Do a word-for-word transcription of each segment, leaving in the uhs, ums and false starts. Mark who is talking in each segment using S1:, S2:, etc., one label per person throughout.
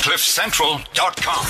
S1: cliff central dot com.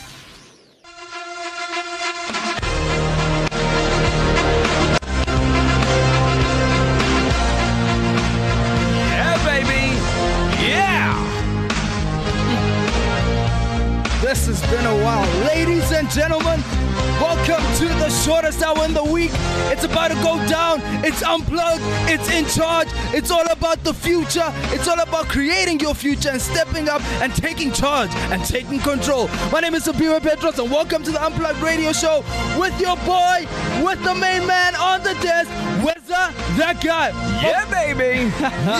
S2: This has been a while. Ladies and gentlemen, welcome to the shortest hour in the week. It's about to go down. It's unplugged. It's in charge. It's all about the future. It's all about creating your future and stepping up and taking charge and taking control. My name is Sabira Petros and welcome to the Unplugged Radio Show with your boy, with the main man on the desk, Weza, that guy.
S3: Yeah, baby.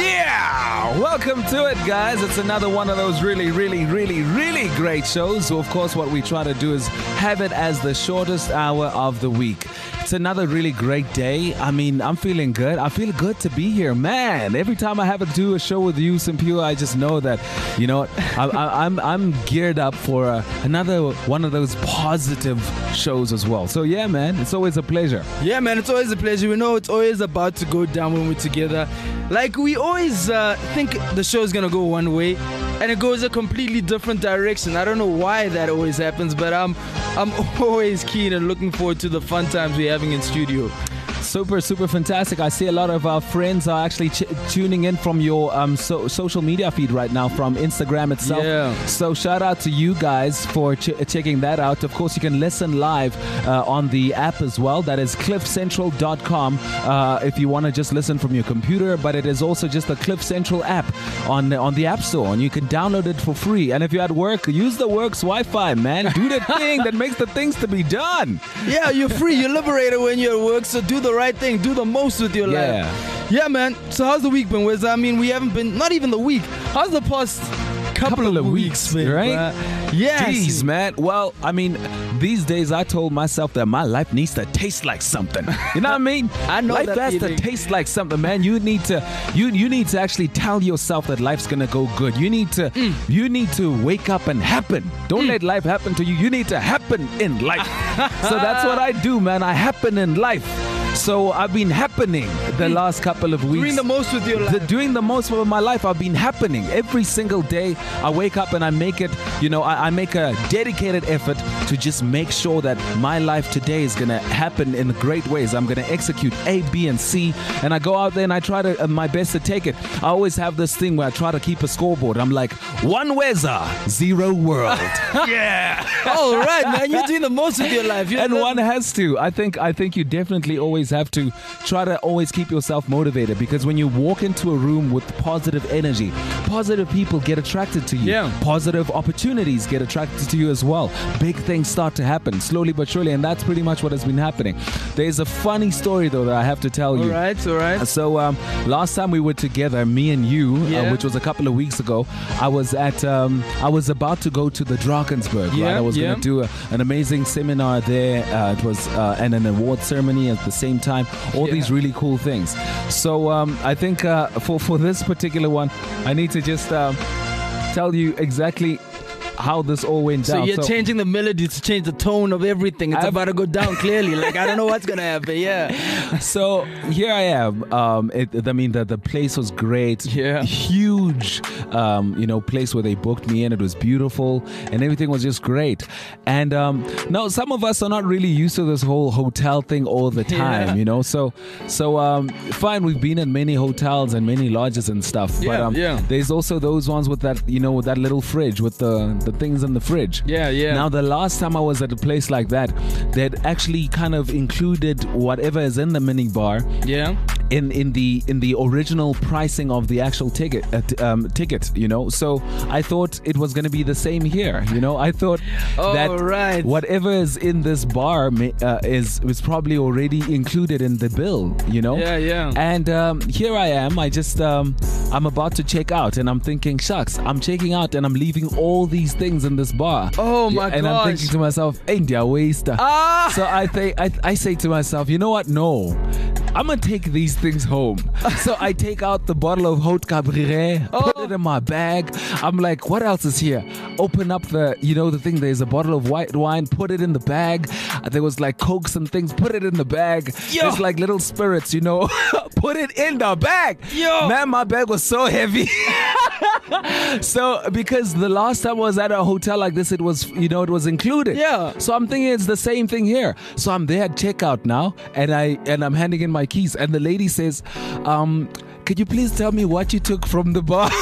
S3: Yeah. Welcome to it, guys. It's another one of those really, really, really, really great shows. So, of course, what we try to do is have it as the shortest hour of the week. It's another really great day. I mean, I'm feeling good. I feel good to be here, man. Every time I have to do a show with you, Simpiwa, I just know that, you know, I, I, I'm I'm geared up for uh, another one of those positive shows as well. So, yeah, man, it's always a pleasure.
S2: Yeah, man, it's always a pleasure. We know it's always about to go down when we're together. Like, we always uh, think the show's going to go one way, and it goes a completely different direction. I don't know why that always happens, but I'm, I'm always keen and looking forward to the fun times we're having in studio.
S3: Super, super fantastic. I see a lot of our friends are actually ch- tuning in from your um, so- social media feed right now from Instagram itself.
S2: Yeah.
S3: So shout out to you guys for ch- checking that out. Of course, you can listen live uh, on the app as well. That is cliff central dot com uh, if you want to just listen from your computer. But it is also just the Cliff Central app on, on the App Store. And you can download it for free. And if you're at work, use the Works Wi-Fi, man. Do the thing that makes the things to be done.
S2: Yeah, you're free. You're liberated when you're at work. So do the right thing. Do the most with your
S3: Yeah.
S2: life. Yeah, man. So how's the week been, Wiz? I mean, we haven't been, not even the week. How's the past couple,
S3: Couple
S2: of,
S3: of
S2: weeks,
S3: weeks,
S2: been,
S3: right?
S2: bruh? Yeah.
S3: Jeez, man. Well, I mean, these days I told myself that my life needs to taste like something. You know what I mean?
S2: I know
S3: life
S2: that
S3: has
S2: feeling.
S3: to taste like something, man. You need to, you you need to actually tell yourself that life's gonna go good. You need to,
S2: Mm.
S3: you need to wake up and happen. Don't let life happen to you. You need to happen in life. So that's what I do, man. I happen in life. So I've been happening the last couple of weeks.
S2: Doing the most with your life.
S3: The, doing the most of my life. I've been happening every single day. I wake up and I make it, you know, I, I make a dedicated effort to just make sure that my life today is going to happen in great ways. I'm going to execute A, B, and C. And I go out there and I try to uh, my best to take it. I always have this thing where I try to keep a scoreboard. I'm like, one Weza, zero world. Yeah.
S2: All right, man. You're doing the most with your life. You're
S3: And
S2: the-
S3: one has to. I think I think you definitely always have to try to always keep yourself motivated, because when you walk into a room with positive energy, positive people get attracted to you.
S2: Yeah.
S3: Positive opportunities get attracted to you as well. Big things start to happen slowly but surely, and that's pretty much what has been happening. There's a funny story though that I have to tell
S2: All
S3: you.
S2: right, all right.
S3: So um, last time we were together, me and you,
S2: Yeah.
S3: uh, which was a couple of weeks ago, I was at um, I was about to go to the Drakensberg.
S2: Yeah,
S3: right? I was
S2: yeah.
S3: going to do a, an amazing seminar there. Uh, it was uh, and an award ceremony at the same time. All
S2: Yeah.
S3: these really cool things. So um, I think uh, for for this particular one, I need to just um, tell you exactly how this all went
S2: So
S3: down.
S2: you're changing the melody to change the tone of everything. It's
S3: I've-
S2: about to go down clearly. Like, I don't know what's going to happen. Yeah.
S3: So here I am. Um, it, I mean, the, the place was great.
S2: Yeah.
S3: Huge, um, you know, place where they booked me in. It was beautiful and everything was just great. And um, now some of us are not really used to this whole hotel thing all the time,
S2: Yeah.
S3: you know. So, so um, fine, we've been in many hotels and many lodges and stuff. But
S2: Yeah,
S3: um,
S2: yeah.
S3: there's also those ones with that, you know, with that little fridge with the, the things in the fridge.
S2: Yeah, yeah.
S3: Now, the last time I was at a place like that, they'd actually kind of included whatever is in the mini bar
S2: Yeah.
S3: in in the in the original pricing of the actual ticket uh, t- um, ticket, you know. So I thought it was going to be the same here, you know. I thought
S2: All
S3: that
S2: right.
S3: whatever is in this bar ma- uh, is was probably already included in the bill, you know.
S2: Yeah, yeah.
S3: And um, here I am. I just um, I'm about to check out, and I'm thinking, shucks, I'm checking out, and I'm leaving all these things in this bar.
S2: Oh, my
S3: And I'm
S2: gosh.
S3: thinking to myself, India waste.
S2: Ah!
S3: So I think I, I say to myself, you know what? No, I'm gonna take these things home. So I take out the bottle of Haute Cabreret,
S2: Oh.
S3: put it in my bag. I'm like, what else is here? Open up the, you know, the thing. There's a bottle of white wine. Put it in the bag. There was like Cokes and things. Put it in the bag.
S2: Yo.
S3: There's like little spirits, you know. Put it in the bag.
S2: Yo.
S3: Man, my bag was so heavy. So because the last time I was at a hotel like this, it was, you know, it was included.
S2: Yeah.
S3: So I'm thinking it's the same thing here. So I'm there at checkout now, and I and I'm handing in my keys, and the lady says, um, "Could you please tell me what you took from the bar?"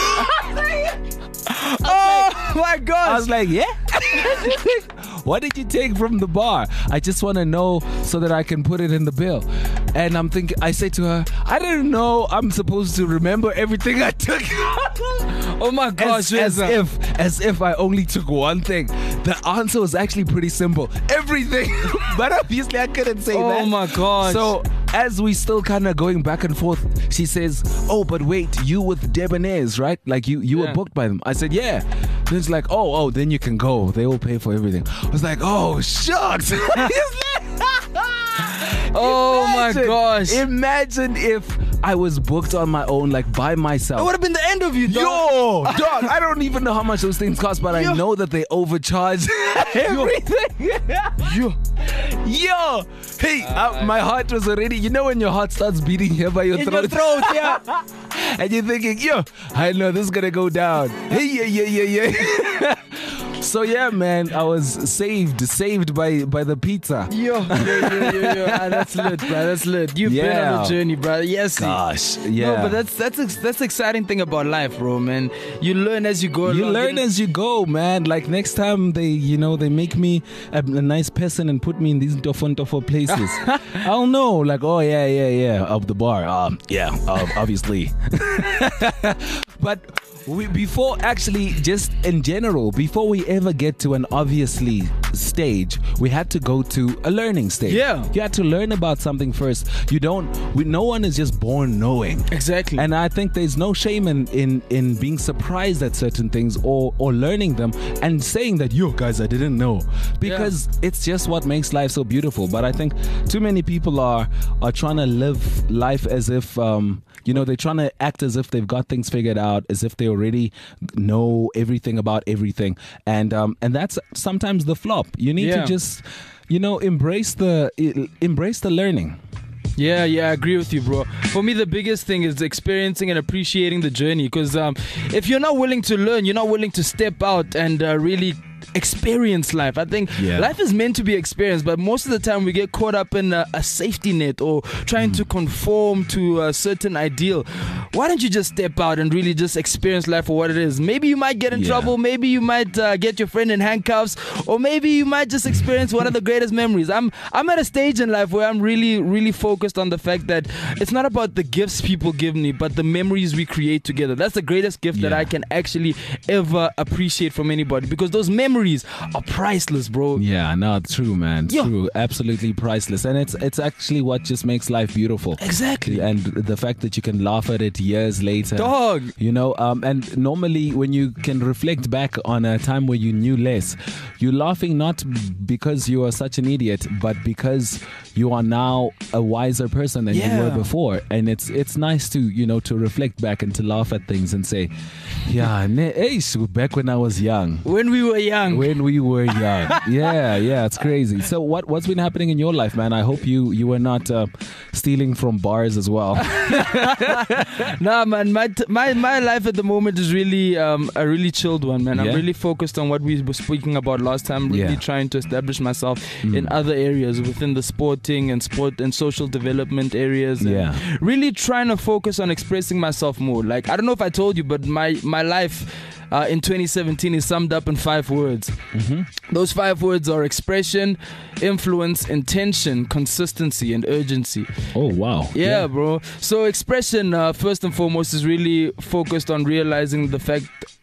S2: Oh my gosh.
S3: I was like, "Yeah." What did you take from the bar? I just want to know so that I can put it in the bill. And I'm thinking, I say to her, I didn't know I'm supposed to remember everything I took.
S2: Oh my gosh.
S3: As, as
S2: Reza.
S3: if as if I only took one thing. The answer was actually pretty simple. Everything. But obviously I couldn't say
S2: Oh
S3: that.
S2: my gosh.
S3: So as we still kind of going back and forth, she says, "Oh, but wait, you with Debonair's, right? Like you you
S2: Yeah.
S3: were booked by them." I said, "Yeah." Then it's like, "Oh, oh, then you can go. They will pay for everything." I was like, "Oh, shucks."
S2: Oh my
S3: Imagine-
S2: gosh.
S3: Imagine if I was booked on my own, like by myself.
S2: It would have been the end of you, dog.
S3: Yo, dog, I don't even know how much those things cost, but
S2: Yo.
S3: I know that they overcharge everything.
S2: Yo.
S3: Yo, hey, uh, my heart was already, you know when your heart starts beating here by your
S2: In
S3: throat?
S2: your throat, yeah.
S3: And you're thinking, yo, I know this is gonna go down. Hey, yeah, yeah, yeah, yeah. So yeah, man, I was saved, saved by by the pizza.
S2: Yo, yo, yo, yo, yo. Ah, that's lit, bro. That's lit. You've been on
S3: Yeah.
S2: a journey, bro. Yes.
S3: Gosh, yeah.
S2: No, but that's that's ex- that's the exciting thing about life, bro, man. You learn as you go.
S3: You
S2: along.
S3: learn as you go, man. Like next time they, you know, they make me a, a nice person and put me in these tofo tofo places. I'll know, like, oh yeah, yeah, yeah, of the bar. Um, yeah, uh, obviously. But we, before actually, just in general, before we ever get to an obviously stage, we had to go to a learning stage.
S2: Yeah.
S3: You had to learn about something first. You don't. We, no one is just born knowing.
S2: Exactly.
S3: And I think there's no shame in, in, in being surprised at certain things or, or learning them and saying that, yo, guys, I didn't know. Because it's just what makes life so beautiful. But I think too many people are, are trying to live life as if, um, you know, they're trying to act as if they've got things figured out, as if they already know everything about everything. And um, and that's sometimes the flop. You need
S2: Yeah.
S3: to just, you know, embrace the embrace the learning.
S2: Yeah, yeah, I agree with you, bro. For me, the biggest thing is experiencing and appreciating the journey. Because um, if you're not willing to learn, you're not willing to step out and uh, really experience life. I think
S3: Yeah.
S2: life is meant to be experienced, but most of the time we get caught up in a, a safety net or trying to conform to a certain ideal. Why don't you just step out and really just experience life for what it is? Maybe you might get in
S3: Yeah.
S2: trouble, maybe you might uh, get your friend in handcuffs, or maybe you might just experience one of the greatest memories. I'm I'm at a stage in life where I'm really really focused on the fact that it's not about the gifts people give me, but the memories we create together. That's the greatest gift that
S3: Yeah.
S2: I can actually ever appreciate from anybody, because those memories are priceless, bro.
S3: Yeah, no, true, man.
S2: Yeah.
S3: True, absolutely priceless, and it's it's actually what just makes life beautiful.
S2: Exactly.
S3: And the fact that you can laugh at it years later,
S2: Dog.
S3: You know, um, and normally when you can reflect back on a time where you knew less, you're laughing not because you are such an idiot, but because you are now a wiser person than you
S2: Yeah.
S3: were before. And it's it's nice to, you know, to reflect back and to laugh at things and say, yeah, ne- hey, so back when I was young.
S2: When we were young.
S3: When we were young. Yeah, yeah, it's crazy. So what, what's been happening in your life, man? I hope you, you were not uh, stealing from bars as well.
S2: Nah, man, my t- my my life at the moment is really um, a really chilled one, man.
S3: Yeah?
S2: I'm really focused on what we were speaking about last time. Really
S3: Yeah.
S2: trying to establish myself
S3: Mm.
S2: in other areas within the sporting and sport and social development areas. And
S3: Yeah.
S2: really trying to focus on expressing myself more. Like, I don't know if I told you, but my my life uh, in twenty seventeen is summed up in five words.
S3: Mm-hmm.
S2: Those five words are expression, influence, intention, consistency, and urgency.
S3: Oh, wow.
S2: Yeah, bro. So expression, uh, first and foremost, is really focused on realizing the fact that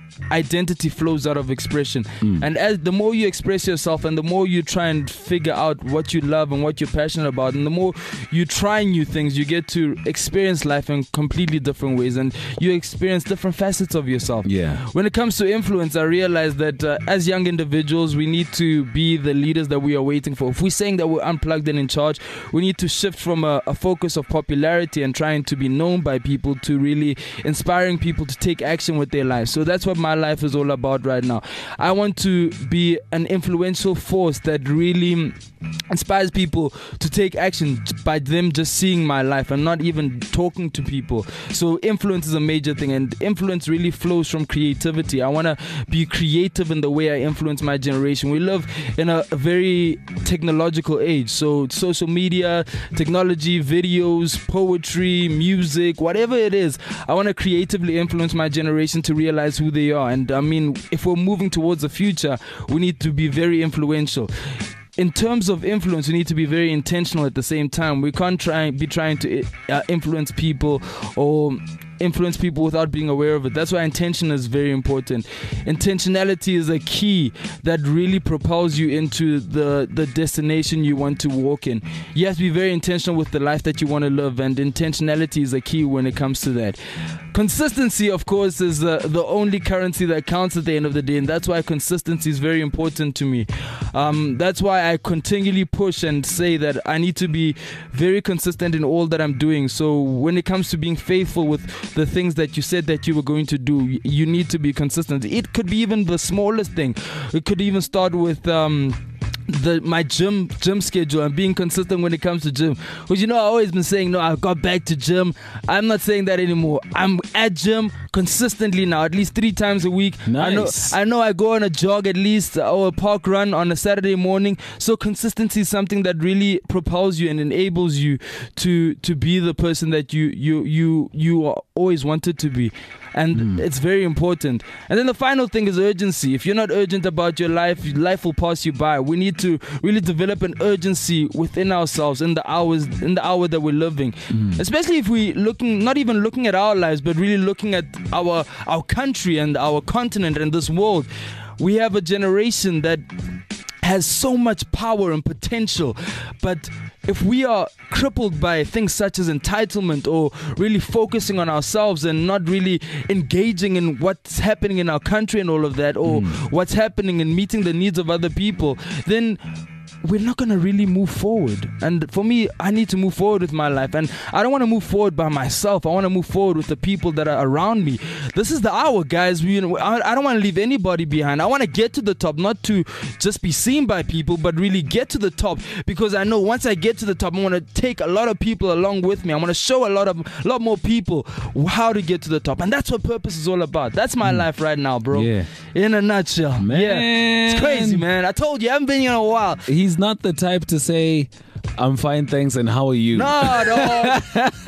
S2: identity flows out of expression.
S3: Mm.
S2: And as the more you express yourself and the more you try and figure out what you love and what you're passionate about, and the more you try new things, you get to experience life in completely different ways, and you experience different facets of yourself.
S3: Yeah.
S2: When it comes to influence, I realize that uh, as young individuals, we need to be the leaders that we are waiting for. If we're saying that we're unplugged and in charge, we need to shift from a, a focus of popularity and trying to be known by people to really inspiring people to take action with their lives. So that's what my life is all about right now. I want to be an influential force that really inspires people to take action by them just seeing my life and not even talking to people. So influence is a major thing, and influence really flows from creativity. I want to be creative in the way I influence my generation. We live in a, a very technological age, so social media, technology, videos, poetry, music, whatever it is, I want to creatively influence my generation to realize who they are. And I mean, if we're moving towards the future, we need to be very influential. In terms of influence, we need to be very intentional at the same time. We can't try be trying to uh, influence people or influence people without being aware of it. That's why intention is very important. Intentionality is a key that really propels you into the, the destination you want to walk in. You have to be very intentional with the life that you want to live, and intentionality is a key when it comes to that. Consistency, of course, is the, the only currency that counts at the end of the day, and that's why consistency is very important to me. Um, that's why I continually push and say that I need to be very consistent in all that I'm doing. So when it comes to being faithful with the things that you said that you were going to do, you need to be consistent. It could be even the smallest thing. It could even start with um the my gym gym schedule and being consistent when it comes to gym. Because you know, I've always been saying, no, I've got back to gym. I'm not saying that anymore. I'm at gym consistently now, at least three times a week.
S3: Nice.
S2: I know, I know I go on a jog at least or a park run on a Saturday morning. So consistency is something that really propels you and enables you to to be the person that you you you you always wanted to be. And mm. it's very important. And then the final thing is urgency. If you're not urgent about your life, life will pass you by. We need to really develop an urgency within ourselves in the hours, in the hour that we're living. Mm. Especially if we looking, not even looking at our lives, but really looking at our our country and our continent and this world. We have a generation that has so much power and potential, but if we are crippled by things such as entitlement or really focusing on ourselves and not really engaging in what's happening in our country and all of that, or mm. what's happening and meeting the needs of other people, then we're not going to really move forward. And for me, I need to move forward with my life. And I don't want to move forward by myself. I want to move forward with the people that are around me. This is the hour, guys. We, I don't want to leave anybody behind. I want to get to the top, not to just be seen by people, but really get to the top. Because I know once I get to the top, I want to take a lot of people along with me. I want to show a lot of, a lot more people how to get to the top. And that's what purpose is all about. That's my mm. life right now, bro.
S3: Yeah.
S2: In a nutshell.
S3: Man.
S2: Yeah. It's crazy, man. I told you, I haven't been here in a while.
S3: He's not the type to say, I'm fine, thanks, and how are you?
S2: No, no,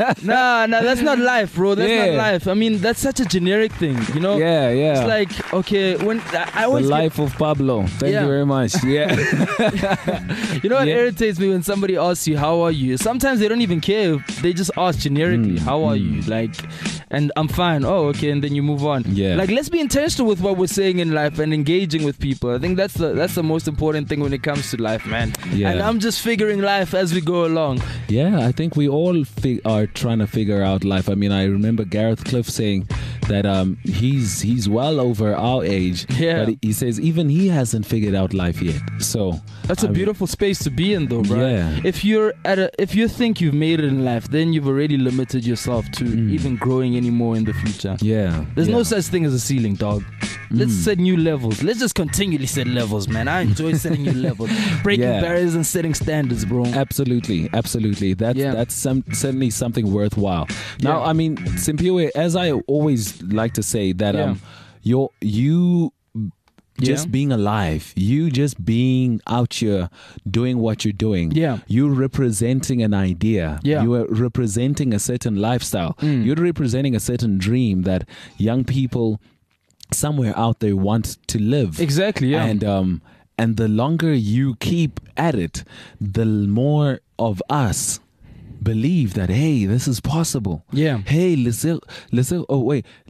S2: no, no, that's not life, bro. That's
S3: yeah.
S2: not life. I mean, that's such a generic thing, you know?
S3: Yeah, yeah.
S2: It's like, okay, when I always
S3: the life
S2: get,
S3: of Pablo. Thank
S2: yeah.
S3: you very much. Yeah.
S2: You know what
S3: yeah.
S2: irritates me when somebody asks you, how are you? Sometimes they don't even care. They just ask generically, mm, how are mm. you? Like, and I'm fine. Oh, okay, and then you move on.
S3: Yeah.
S2: Like, let's be intentional with what we're saying in life and engaging with people. I think that's the that's the most important thing when it comes to life, man.
S3: Yeah.
S2: And I'm just figuring life as we go along.
S3: Yeah, I think we all fi- are trying to figure out life. I mean, I remember Gareth Cliff saying that um, he's he's well over our age,
S2: yeah.
S3: but he says even he hasn't figured out life yet. So
S2: that's a
S3: I
S2: beautiful
S3: mean,
S2: space to be in, though, bro.
S3: Yeah.
S2: If you're at a, if you think you've made it in life, then you've already limited yourself to mm. even growing anymore in the future.
S3: Yeah.
S2: There's
S3: yeah.
S2: no such thing as a ceiling, dog. Let's
S3: mm.
S2: set new levels. Let's just continually set levels, man. I enjoy setting new levels, breaking
S3: yeah.
S2: barriers and setting standards, bro.
S3: Absolutely, absolutely. That's
S2: yeah.
S3: that's some, certainly something worthwhile. Now,
S2: yeah.
S3: I mean, Simpiwe, as I always like to say, that
S2: yeah.
S3: um, you're you. Just
S2: yeah.
S3: being alive, you just being out here doing what you're doing.
S2: Yeah.
S3: You're representing an idea.
S2: Yeah.
S3: You are representing a certain lifestyle.
S2: Mm.
S3: You're representing a certain dream that young people somewhere out there want to live.
S2: Exactly, yeah.
S3: And um and the longer you keep at it, the more of us believe that, hey, this is possible.
S2: Yeah.
S3: Hey, let's let's oh wait, let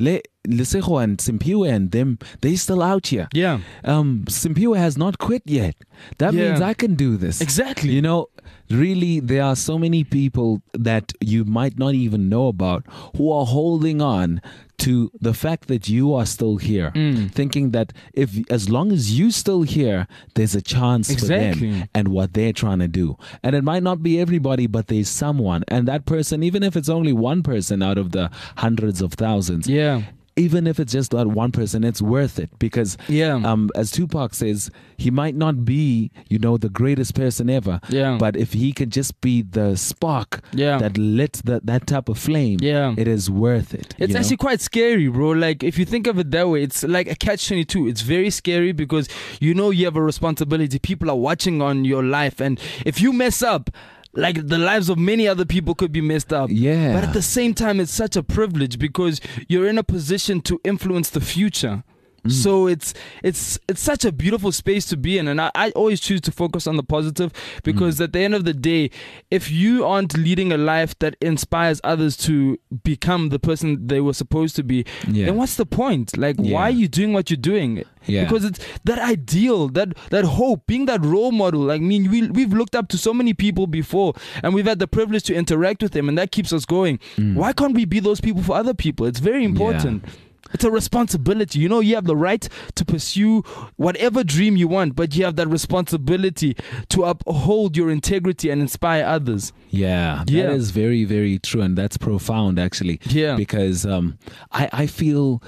S3: Lesego and Simpiwe and them, they still out here.
S2: Yeah.
S3: Um, Simpiwe has not quit yet. That
S2: Yeah.
S3: means I can do this.
S2: Exactly.
S3: You know, really, there are so many people that you might not even know about who are holding on to the fact that you are still here,
S2: Mm.
S3: thinking that if as long as you still here, there's a chance for
S2: Exactly.
S3: them and what they're trying to do. And it might not be everybody, but there's someone. And that person, even if it's only one person out of the hundreds of thousands,
S2: Yeah.
S3: even if it's just that one person, it's worth it because,
S2: Yeah.
S3: um, as Tupac says, he might not be, you know, the greatest person ever,
S2: Yeah.
S3: but if he can just be the spark
S2: Yeah.
S3: that lit that that type of flame,
S2: Yeah.
S3: it is worth it.
S2: It's
S3: you know?
S2: actually quite scary, bro. Like, if you think of it that way, it's like a catch twenty-two. It's very scary because you know you have a responsibility. People are watching on your life. And if you mess up, like, the lives of many other people could be messed up.
S3: Yeah.
S2: But at the same time, it's such a privilege because you're in a position to influence the future.
S3: Mm.
S2: So it's it's it's such a beautiful space to be in, and I, I always choose to focus on the positive because
S3: Mm.
S2: at the end of the day, if you aren't leading a life that inspires others to become the person they were supposed to be,
S3: Yeah.
S2: then what's the point? Like,
S3: Yeah.
S2: why are you doing what you're doing?
S3: Yeah.
S2: Because it's that ideal, that that hope, being that role model. Like, I mean, we we've looked up to so many people before, and we've had the privilege to interact with them, and that keeps us going.
S3: Mm.
S2: Why can't we be those people for other people? It's very important. It's a responsibility. You know, you have the right to pursue whatever dream you want, but you have that responsibility to uphold your integrity and inspire others.
S3: Yeah, that
S2: Yeah.
S3: is very, very true, and that's profound, actually.
S2: Yeah.
S3: because um, I I feel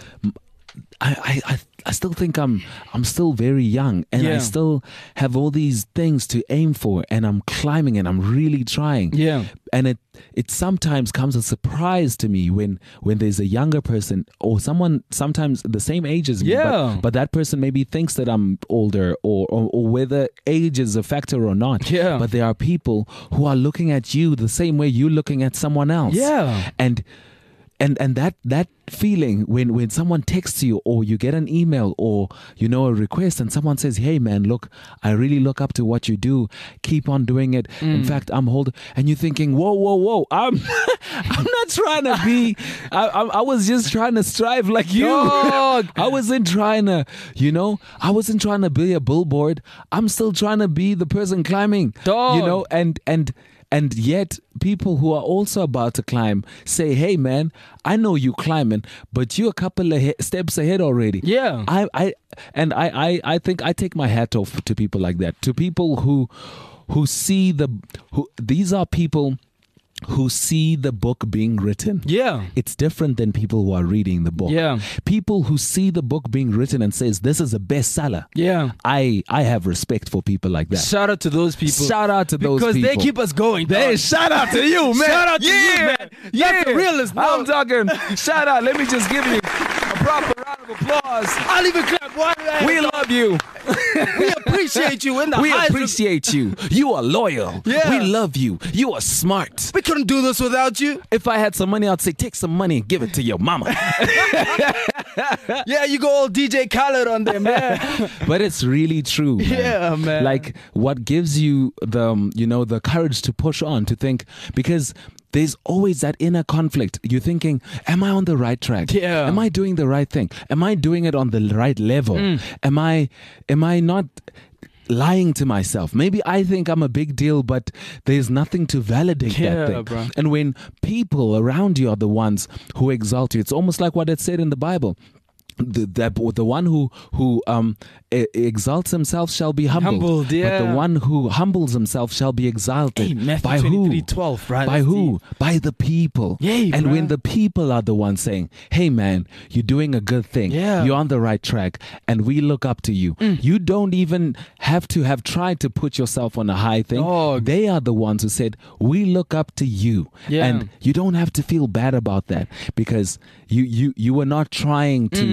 S3: I I. I I still think I'm I'm still very young, and I
S2: Yeah.
S3: still have all these things to aim for, and I'm climbing and I'm really trying.
S2: Yeah.
S3: And it it sometimes comes as a surprise to me when when there's a younger person or someone sometimes the same age as me,
S2: Yeah.
S3: but, but that person maybe thinks that I'm older, or, or or whether age is a factor or not.
S2: Yeah.
S3: But there are people who are looking at you the same way you're looking at someone else.
S2: Yeah.
S3: And and and that that feeling when when someone texts you or you get an email or you know a request and someone says, hey man, look, I really look up to what you do, keep on doing it. In fact, I'm holding, and you're thinking, whoa whoa whoa, I'm I'm not trying to be I, I I was just trying to strive like you.
S2: Dog.
S3: I wasn't trying to, you know, I wasn't trying to be a billboard. I'm still trying to be the person climbing.
S2: Dog.
S3: You know, and and and yet people who are also about to climb say, hey man, I know you climbing, but you're a couple of he- steps ahead already.
S2: Yeah.
S3: I, I and I, I, I think I take my hat off to people like that. To people who who see the who these are people who see the book being written.
S2: Yeah.
S3: It's different than people who are reading the book.
S2: Yeah.
S3: People who see the book being written and says this is a bestseller.
S2: Yeah.
S3: I I have respect for people like that.
S2: Shout out to those people.
S3: Shout out to those
S2: because
S3: people.
S2: they keep us going.
S3: Hey,
S2: dog.
S3: shout out to you, man.
S2: Shout out to
S3: yeah.
S2: you, man.
S3: Yeah.
S2: That's the realest, bro.
S3: I'm talking. Shout out. Let me just give you a proper round of applause.
S2: I'll even clap one hand.
S3: We love you.
S2: We appreciate you in the
S3: We
S2: highest-
S3: appreciate you. You are loyal.
S2: Yeah.
S3: We love you. You are smart.
S2: We couldn't do this without you.
S3: If I had some money, I'd say take some money and give it to your mama.
S2: Yeah, you go all D J Khaled on there, man.
S3: But it's really true. Man.
S2: Yeah, man.
S3: Like what gives you the, um, you know, the courage to push on, to think, because there's always that inner conflict. You're thinking, am I on the right track?
S2: Yeah.
S3: Am I doing the right thing? Am I doing it on the right level?
S2: Mm.
S3: Am I, am I not lying to myself? Maybe I think I'm a big deal, but there's nothing to validate
S2: Yeah,
S3: that thing.
S2: bro.
S3: And when people around you are the ones who exalt you, it's almost like what it said in the Bible. The, that the one who who um e- exalts himself shall be humbled,
S2: Humbled,
S3: but
S2: yeah.
S3: the one who humbles himself shall be exalted.
S2: Hey, Matthew
S3: by who?
S2: twenty-three twelve, right?
S3: By
S2: That's
S3: who? By the people.
S2: Yeah,
S3: and
S2: bruh.
S3: when the people are the ones saying, "Hey, man, you're doing a good thing.
S2: Yeah.
S3: You're on the right track, and we look up to you."
S2: Mm.
S3: You don't even have to have tried to put yourself on a high thing.
S2: Dog.
S3: They are the ones who said, "We look up to you,"
S2: Yeah.
S3: and you don't have to feel bad about that because you you you were not trying to
S2: Mm.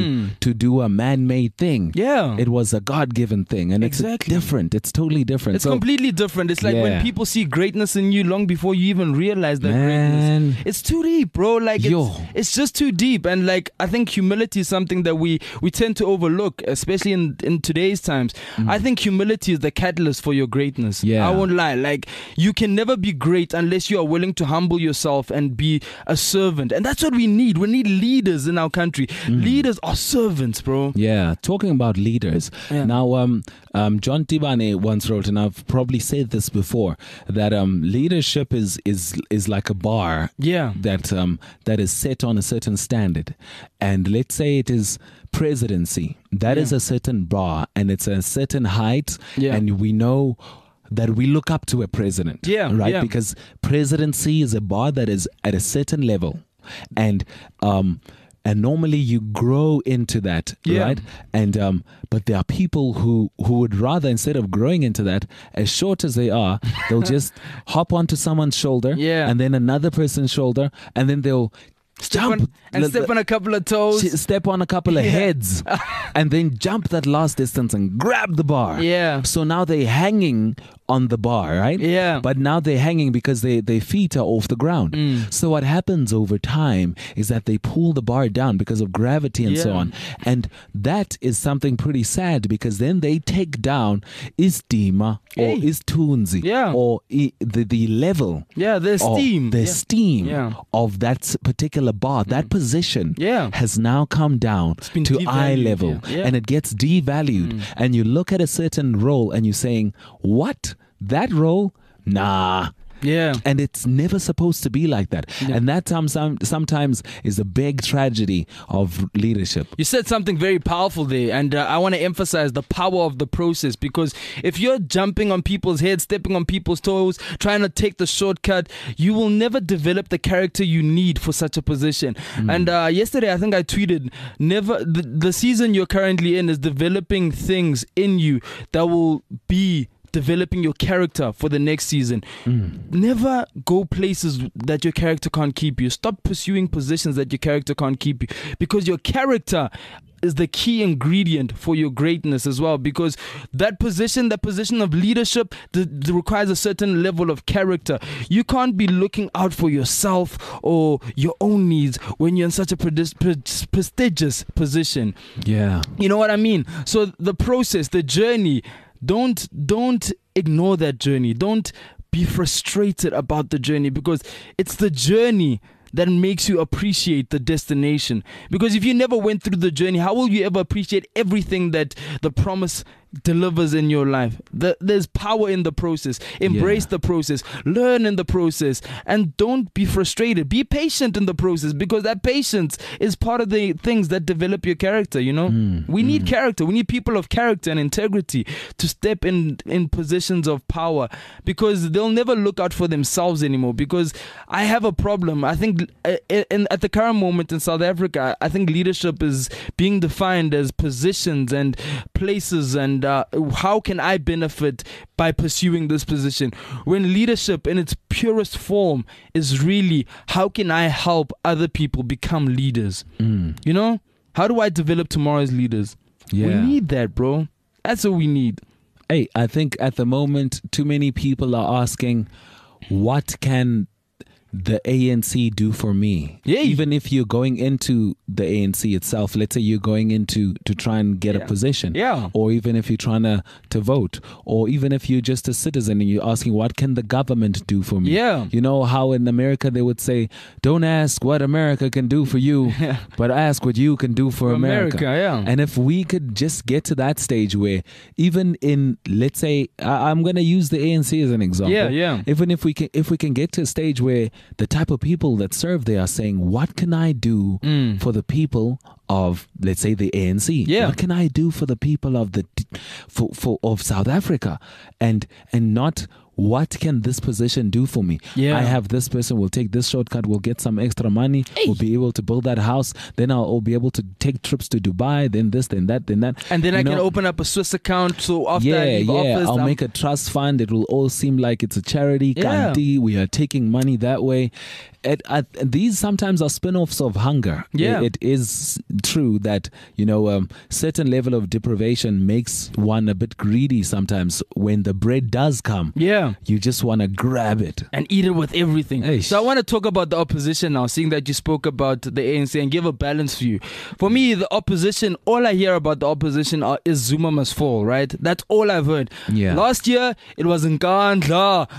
S2: Mm.
S3: to do a man-made thing.
S2: Yeah.
S3: It was a God-given thing, and
S2: Exactly.
S3: it's different. It's totally different.
S2: It's
S3: so,
S2: completely different. It's like when
S3: Yeah.
S2: people see greatness in you long before you even realize that
S3: Man.
S2: greatness. It's too deep, bro. Like
S3: Yo.
S2: it's, it's just too deep. And like I think humility is something that we we tend to overlook, especially in in today's times. I think humility is the catalyst for your greatness.
S3: Yeah.
S2: I won't lie. Like you can never be great unless you are willing to humble yourself and be a servant. And that's what we need. We need leaders in our country. Leaders are servants, bro.
S3: Yeah, talking about leaders.
S2: Yeah.
S3: Now, um, um, John Tibane once wrote, and I've probably said this before, that um, leadership is is is like a bar.
S2: Yeah.
S3: That um that is set on a certain standard, and let's say it is presidency. That is
S2: Yeah.
S3: a certain bar, and it's a certain height,
S2: Yeah.
S3: and we know that we look up to a president.
S2: Yeah,
S3: right.
S2: yeah.
S3: Because presidency is a bar that is at a certain level, and um. And normally you grow into that,
S2: Yeah.
S3: right? And um, but there are people who who would rather, instead of growing into that, as short as they are, they'll just hop onto someone's shoulder,
S2: Yeah.
S3: and then another person's shoulder, and then they'll
S2: Step
S3: jump
S2: on, and
S3: the-
S2: step
S3: the-
S2: on a couple of toes.
S3: sh- step on a couple of
S2: Yeah.
S3: heads, and then jump that last distance and grab the bar.
S2: Yeah.
S3: So now they're hanging on the bar, right?
S2: Yeah.
S3: But now they're hanging because they, their feet are off the ground.
S2: Mm.
S3: So what happens over time is that they pull the bar down because of gravity and so
S2: Yeah.
S3: on. And that is something pretty sad, because then they take down Istima or
S2: Hey.
S3: Istunzi
S2: Yeah.
S3: or I, the, the level.
S2: Yeah, the
S3: of-
S2: steam.
S3: The
S2: Yeah.
S3: steam
S2: Yeah.
S3: of that s- particular bar, that position
S2: Yeah.
S3: has now come down
S2: been
S3: to eye
S2: devalued,
S3: level,
S2: yeah. Yeah.
S3: and it gets devalued. And you look at a certain role and you're saying, what? That role? Nah.
S2: Yeah.
S3: And it's never supposed to be like that. And that some, some, sometimes is a big tragedy of leadership.
S2: You said something very powerful there, and uh, I want to emphasize the power of the process, because if you're jumping on people's heads, stepping on people's toes, trying to take the shortcut, you will never develop the character you need for such a position. And uh, yesterday, I think I tweeted, never the, the season you're currently in is developing things in you that will be developing your character for the next season. Never go places that your character can't keep you. Stop pursuing positions that your character can't keep you, because your character is the key ingredient for your greatness as well, because that position, that position of leadership th- th- requires a certain level of character. You can't be looking out for yourself or your own needs when you're in such a predis- pre- prestigious position.
S3: Yeah.
S2: You know what I mean? So the process, the journey, don't don't ignore that journey. Don't be frustrated about the journey, because it's the journey that makes you appreciate the destination. Because if you never went through the journey, how will you ever appreciate everything that the promise delivers in your life? The, there's power in the process. Embrace
S3: Yeah.
S2: the process. Learn in the process. And don't be frustrated. Be patient in the process, because that patience is part of the things that develop your character, you know?
S3: Mm,
S2: we need character. We need people of character and integrity to step in in positions of power, because they'll never look out for themselves anymore. Because I have a problem. I think uh, in, at the current moment in South Africa, I think leadership is being defined as positions and places, and uh, how can I benefit by pursuing this position, when leadership in its purest form is really, how can I help other people become leaders?
S3: Mm.
S2: You know, how do I develop tomorrow's leaders? We
S3: Yeah.
S2: need that, bro. That's what we need.
S3: Hey, I think at the moment, too many people are asking, what can the A N C do for me?
S2: Yeah.
S3: Even if you're going into the A N C itself, let's say you're going into to try and get
S2: Yeah.
S3: a position,
S2: Yeah.
S3: or even if you're trying to, to vote, or even if you're just a citizen and you're asking, what can the government do for me?
S2: Yeah.
S3: You know how in America they would say, don't ask what America can do for you, but ask what you can do for
S2: For
S3: America.
S2: America, yeah.
S3: And if we could just get to that stage where, even in, let's say, I, I'm going to use the A N C as an example.
S2: Yeah, yeah.
S3: Even if we can, if we can get to a stage where the type of people that serve, they are saying, what can I do
S2: Mm.
S3: for the people of, let's say, the A N C?
S2: Yeah.
S3: What can I do for the people of the, for, for of South Africa, and and not what can this position do for me?
S2: Yeah.
S3: I have this person, will take this shortcut, will get some extra money,
S2: Hey.
S3: will be able to build that house. Then I'll, I'll be able to take trips to Dubai, then this, then that, then that.
S2: And then
S3: You
S2: I can
S3: know,
S2: open up a Swiss account. So after
S3: yeah,
S2: I leave
S3: yeah.
S2: office,
S3: I'll
S2: I'm-
S3: make a trust fund. It will all seem like it's a charity.
S2: Yeah.
S3: Kanti, we are taking money that way. It, uh, these sometimes are spin-offs of hunger.
S2: Yeah.
S3: It, it is true that, you know, um, certain level of deprivation makes one a bit greedy sometimes. When the bread does come,
S2: yeah.
S3: you just want to grab it.
S2: and eat it with everything.
S3: Eish.
S2: So I want to talk about the opposition now, seeing that you spoke about the A N C and give a balance view. For me, the opposition, all I hear about the opposition are, is Zuma must fall, right? That's all I've heard.
S3: Yeah.
S2: Last year, it was Nkandla,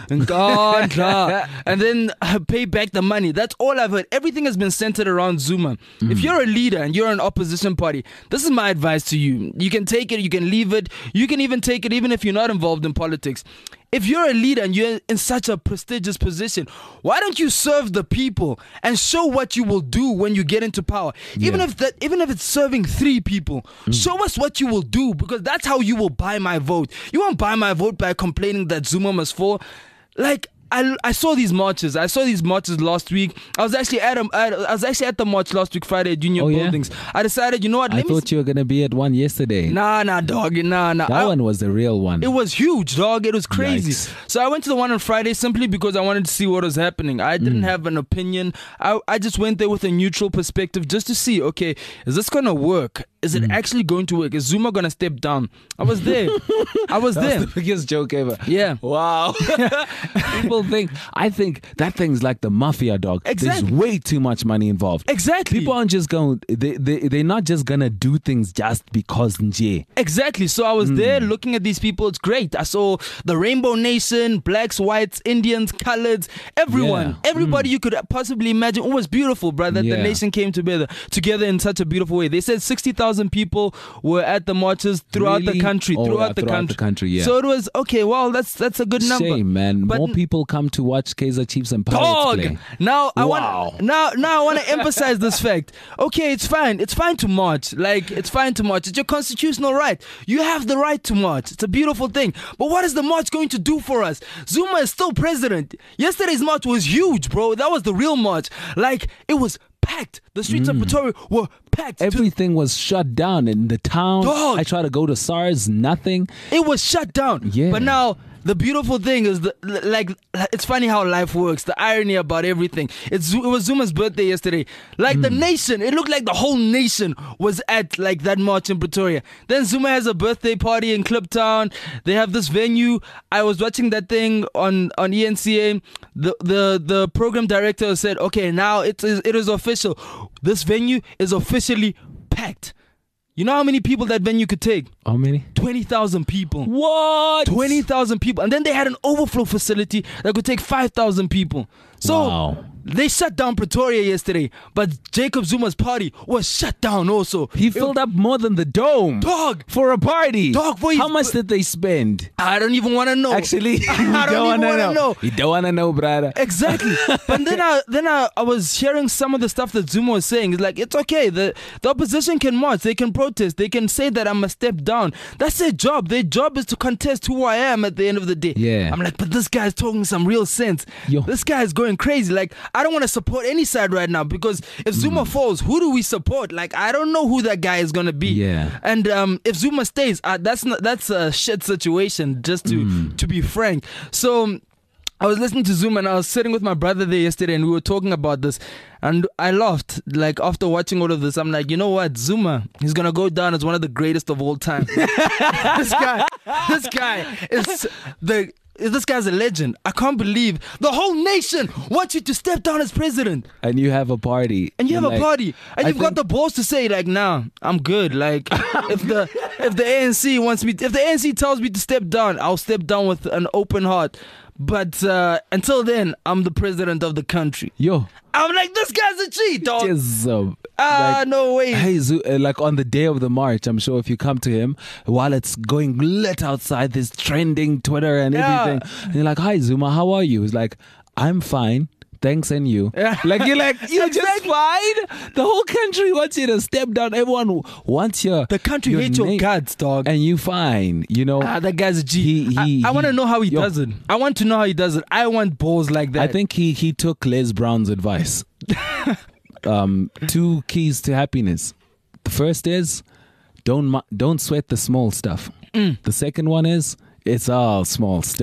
S2: Nkandla, and then uh, pay back the money. That's all I've heard. Everything has been centered around Zuma.
S3: Mm.
S2: If you're a leader and you're an opposition party, this is my advice to you. You can take it, you can leave it, you can even take it even if you're not involved in politics. If you're a leader and you're in such a prestigious position, why don't you serve the people and show what you will do when you get into power? Even
S3: Yeah.
S2: if that, even if it's serving three people, show us what you will do, because that's how you will buy my vote. You won't buy my vote by complaining that Zuma must fall. Like, I, I saw these marches. I saw these marches last week. I was actually at a, I was actually at the march last week Friday at Union
S3: Oh, yeah?
S2: Buildings. I decided, you know what?
S3: I
S2: Let me
S3: thought you were going to be at one yesterday.
S2: Nah, nah, dog. Nah, nah.
S3: that
S2: I-
S3: one was the real one.
S2: It was huge, dog. It was crazy.
S3: Yikes.
S2: So I went to the one on Friday simply because I wanted to see what was happening. I didn't have an opinion. I, I just went there with a neutral perspective just to see, okay, is this going to work? Is it actually going to work? Is Zuma going to step down? I was there. I was
S3: That's
S2: there.
S3: the biggest joke ever.
S2: Yeah.
S3: Wow. People think, I think that thing's like the mafia, dog.
S2: Exactly.
S3: There's way too much money involved.
S2: Exactly.
S3: People aren't just going, they, they, they're not just going to do things just because nje.
S2: Exactly. So I was
S3: Hmm.
S2: there looking at these people. It's great. I saw the Rainbow Nation, blacks, whites, Indians, coloreds, everyone,
S3: Yeah.
S2: everybody you could possibly imagine. It was beautiful, brother.
S3: Yeah.
S2: The nation came together, together in such a beautiful way. They said sixty thousand people were at the marches throughout
S3: Really?
S2: the country,
S3: Oh,
S2: throughout
S3: yeah,
S2: the
S3: throughout
S2: country.
S3: the country, yeah.
S2: So it was okay. Well, that's that's a good number.
S3: Shame, man.
S2: But
S3: More people come to watch Kaizer Chiefs and Pirates
S2: Dog.
S3: play.
S2: Now I
S3: Wow.
S2: want now now I want to emphasize this fact. Okay, it's fine. It's fine to march. Like it's fine to march. It's your constitutional right. You have the right to march. It's a beautiful thing. But what is the march going to do for us? Zuma is still president. Yesterday's march was huge, bro. That was the real march. Like it was packed. The streets of Pretoria were packed. to-
S3: Everything was shut down in the town.
S2: Dog.
S3: I tried to go to SARS, nothing.
S2: It was shut down.
S3: Yeah.
S2: But now the beautiful thing is the like it's funny how life works. The irony about everything. It's it was Zuma's birthday yesterday. Like the nation, it looked like the whole nation was at like that march in Pretoria. Then Zuma has a birthday party in Kliptown. They have this venue. I was watching that thing on on E N C A. The the the program director said, "Okay, now it is it is official. This venue is officially packed." You know how many people that venue could take?
S3: How many?
S2: twenty thousand people.
S3: What?
S2: twenty thousand people. And then they had an overflow facility that could take five thousand people. So
S3: Wow.
S2: they shut down Pretoria yesterday, but Jacob Zuma's party was shut down also.
S3: He filled up more than the dome.
S2: Dog.
S3: For a party.
S2: Dog, for his-
S3: How much did they spend?
S2: I don't even want to know.
S3: Actually, you
S2: I don't even
S3: wanna
S2: want to know.
S3: You don't want to know, brother.
S2: Exactly. But then I then I, I was hearing some of the stuff that Zuma was saying. It's like, it's okay. The the opposition can march, they can protest, they can say that I'm a step down. That's their job. Their job is to contest who I am at the end of the day.
S3: Yeah.
S2: I'm like, but this guy's talking some real sense.
S3: Yo.
S2: This guy's going crazy. Like, I don't want to support any side right now, because if
S3: Mm.
S2: Zuma falls, who do we support? Like, I don't know who that guy is gonna be.
S3: Yeah.
S2: And um, if Zuma stays, uh, that's not that's a shit situation. Just to
S3: Mm.
S2: to be frank. So. I was listening to Zuma and I was sitting with my brother there yesterday and we were talking about this and I laughed. Like after watching all of this, I'm like, you know what? Zuma, he's going to go down as one of the greatest of all time. this guy, this guy is the... This guy's a legend. I can't believe the whole nation wants you to step down as president.
S3: And you have a party.
S2: And you have
S3: like,
S2: a party. And
S3: I
S2: you've got
S3: think-
S2: the balls to say like, nah, I'm good. Like if the if the A N C wants me, if the A N C tells me to step down, I'll step down with an open heart. But uh, until then, I'm the president of the country.
S3: Yo.
S2: I'm like, this guy's a cheat, dog.
S3: Just, uh,
S2: Ah,
S3: like,
S2: no way.
S3: Hey, Zu- uh, like on the day of the march, I'm sure if you come to him while it's going lit outside, there's trending Twitter and
S2: Yeah.
S3: everything. And you're like, hi, Zuma, how are you? He's like, I'm fine. thanks and you.
S2: Yeah.
S3: Like you're like you're just fine. The whole country wants you to step down. Everyone wants your
S2: The country
S3: your
S2: hates your
S3: name.
S2: guts, dog.
S3: And you fine. You know.
S2: Ah, that guy's a G.
S3: He- he-
S2: I, I want to
S3: he-
S2: know how he
S3: yo.
S2: does it. I want to know how he does it. I want balls like that.
S3: I think he he took Les Brown's advice. um, two keys to happiness. The first is don't mu- don't sweat the small stuff.
S2: Mm.
S3: The second one is it's all small stuff.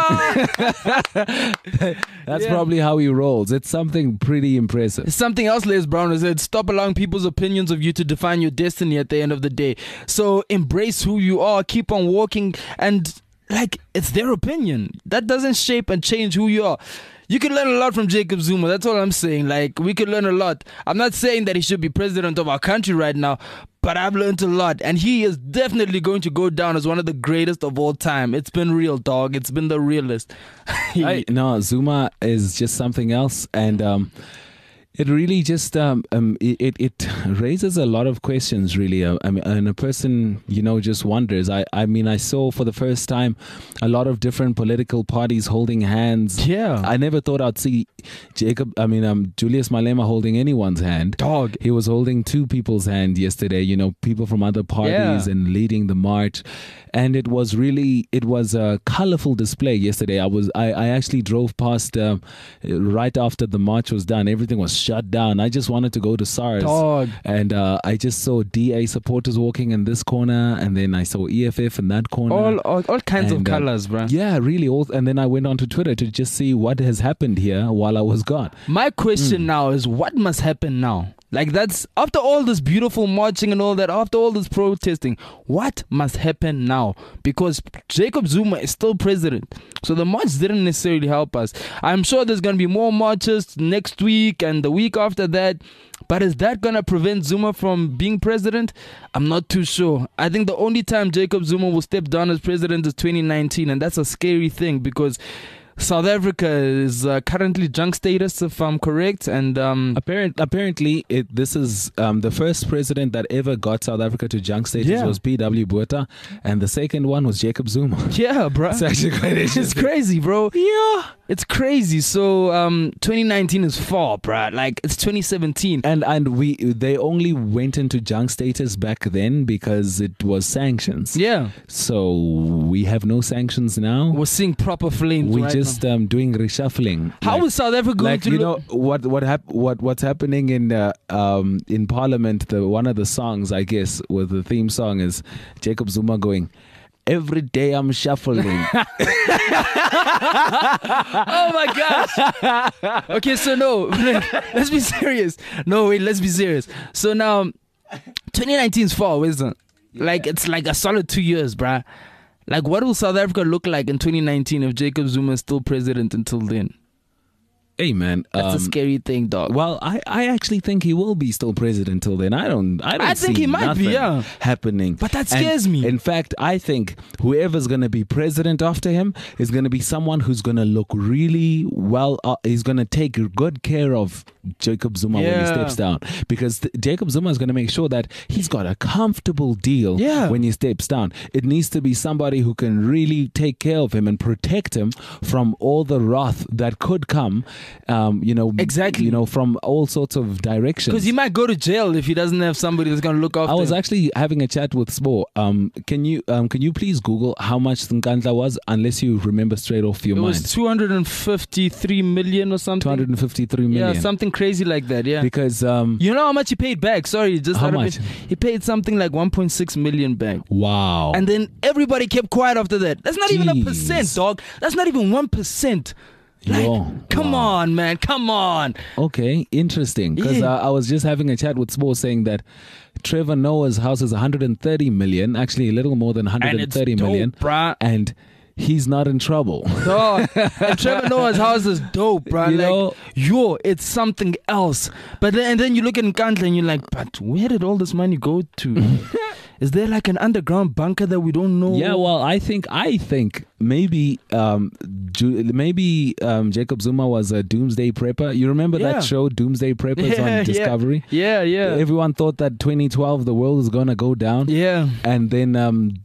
S2: Ah!
S3: That's
S2: Yeah.
S3: probably how he rolls. It's something pretty impressive.
S2: It's something else Les Brown has said. Stop allowing people's opinions of you to define your destiny at the end of the day. So embrace who you are. Keep on walking. And like, it's their opinion. That doesn't shape and change who you are. You can learn a lot from Jacob Zuma. That's all I'm saying. Like, we can learn a lot. I'm not saying that he should be president of our country right now, but I've learned a lot. And he is definitely going to go down as one of the greatest of all time. It's been real, dog. It's been the realest.
S3: I, no, Zuma is just something else, and um, it really just um, um, it, it raises a lot of questions. Really, uh, I mean, and a person you know just wonders. I I mean, I saw for the first time a lot of different political parties holding hands.
S2: Yeah.
S3: I never thought I'd see Jacob. I mean, um, Julius Malema holding anyone's hand.
S2: Dog.
S3: He was holding two people's hand yesterday. You know, people from other parties
S2: Yeah.
S3: and leading the march. And it was really, it was a colorful display yesterday. I was, I, I actually drove past um, right after the march was done. Everything was shut down. I just wanted to go to SARS.
S2: Dog.
S3: And uh, I just saw D A supporters walking in this corner, and then I saw E F F in that corner.
S2: All, all, all kinds
S3: And,
S2: of
S3: uh,
S2: colors, bro.
S3: Yeah, really. All, and then I went onto Twitter to just see what has happened here while I was gone.
S2: My question now is, what must happen now? Like, that's after all this beautiful marching and all that, after all this protesting, what must happen now? Because Jacob Zuma is still president. So the march didn't necessarily help us. I'm sure there's going to be more marches next week and the week after that. But is that going to prevent Zuma from being president? I'm not too sure. I think the only time Jacob Zuma will step down as president is twenty nineteen. And that's a scary thing because South Africa is uh, currently junk status, if I'm correct, and um,
S3: Apparent, apparently, it, this is um, the first president that ever got South Africa to junk status
S2: Yeah.
S3: was P W Botha, and the second one was Jacob Zuma.
S2: yeah, bro,
S3: It's actually quite
S2: it's
S3: interesting.
S2: crazy, bro.
S3: Yeah.
S2: It's crazy. So, um, twenty nineteen is far, bro. Like it's twenty seventeen.
S3: And and we they only went into junk status back then because it was sanctions.
S2: Yeah,
S3: So we have no sanctions now.
S2: we're seeing proper flames.
S3: We're
S2: right
S3: just um, doing reshuffling.
S2: now. How
S3: Like-
S2: is South Africa going
S3: like
S2: to
S3: you
S2: look?
S3: know what what hap- what what's happening in uh, um in Parliament? The one of the songs, I guess, with the theme song is Jacob Zuma going, "Every day I'm shuffling."
S2: Oh my gosh. Okay, so no, let's be serious. No, wait, let's be serious. So now, twenty nineteen is far away, isn't it? Like it's like a solid two years, bruh. Like, what will South Africa look like in twenty nineteen if Jacob Zuma is still president until then?
S3: Hey man,
S2: That's
S3: um,
S2: a scary thing, dog.
S3: well, I, I actually think he will be still president till then. I don't I don't
S2: I think
S3: see
S2: he might be,
S3: nothing
S2: yeah.
S3: happening.
S2: But that
S3: And
S2: scares me.
S3: In fact, I think whoever's going to be president after him is going to be someone who's going to look really well. Uh, he's going to take good care of Jacob Zuma when he
S2: Yeah.
S3: steps down, because th- Jacob Zuma is going to make sure that he's got a comfortable deal
S2: Yeah.
S3: when he steps down. It needs to be somebody who can really take care of him and protect him from all the wrath that could come. Um, you know,
S2: Exactly.
S3: You know, from all sorts of directions.
S2: Because he might go to jail if he doesn't have somebody that's going to look after
S3: I was
S2: him.
S3: actually having a chat with Spo. Um, can you um, can you please Google how much Nkandla was, unless you remember straight off your
S2: It
S3: mind?
S2: was two hundred fifty-three million or something.
S3: two hundred fifty-three million.
S2: Yeah, something crazy like that, yeah.
S3: Because um,
S2: You know how much he paid back? Sorry, just
S3: How
S2: out of
S3: much?
S2: it. He paid something like one point six million back.
S3: wow.
S2: And then everybody kept quiet after that. That's not even a
S3: Jeez.
S2: percent, dog. That's not even one percent. Like,
S3: Yo,
S2: come
S3: wow.
S2: on, man. Come on.
S3: Okay, interesting. Because
S2: Yeah.
S3: uh, I was just having a chat with Spo saying that Trevor Noah's house is one hundred thirty million, actually a little more than one
S2: And
S3: hundred
S2: it's
S3: thirty
S2: dope,
S3: million,
S2: bruh.
S3: and he's not in trouble.
S2: Dog. And Trevor Noah's house is dope, bro.
S3: You
S2: like,
S3: know-
S2: yo, it's something else. But then, and then you look at Nkandla and you're like, but where did all this money go to? Is there like an underground bunker that we don't know?
S3: Yeah, well, I think I think maybe um, Ju- maybe um, Jacob Zuma was a doomsday prepper. You remember
S2: Yeah.
S3: that show, Doomsday Preppers
S2: Yeah,
S3: on Discovery?
S2: Yeah, yeah.
S3: Everyone thought that twenty twelve the world was gonna go down,
S2: Yeah.
S3: and then um,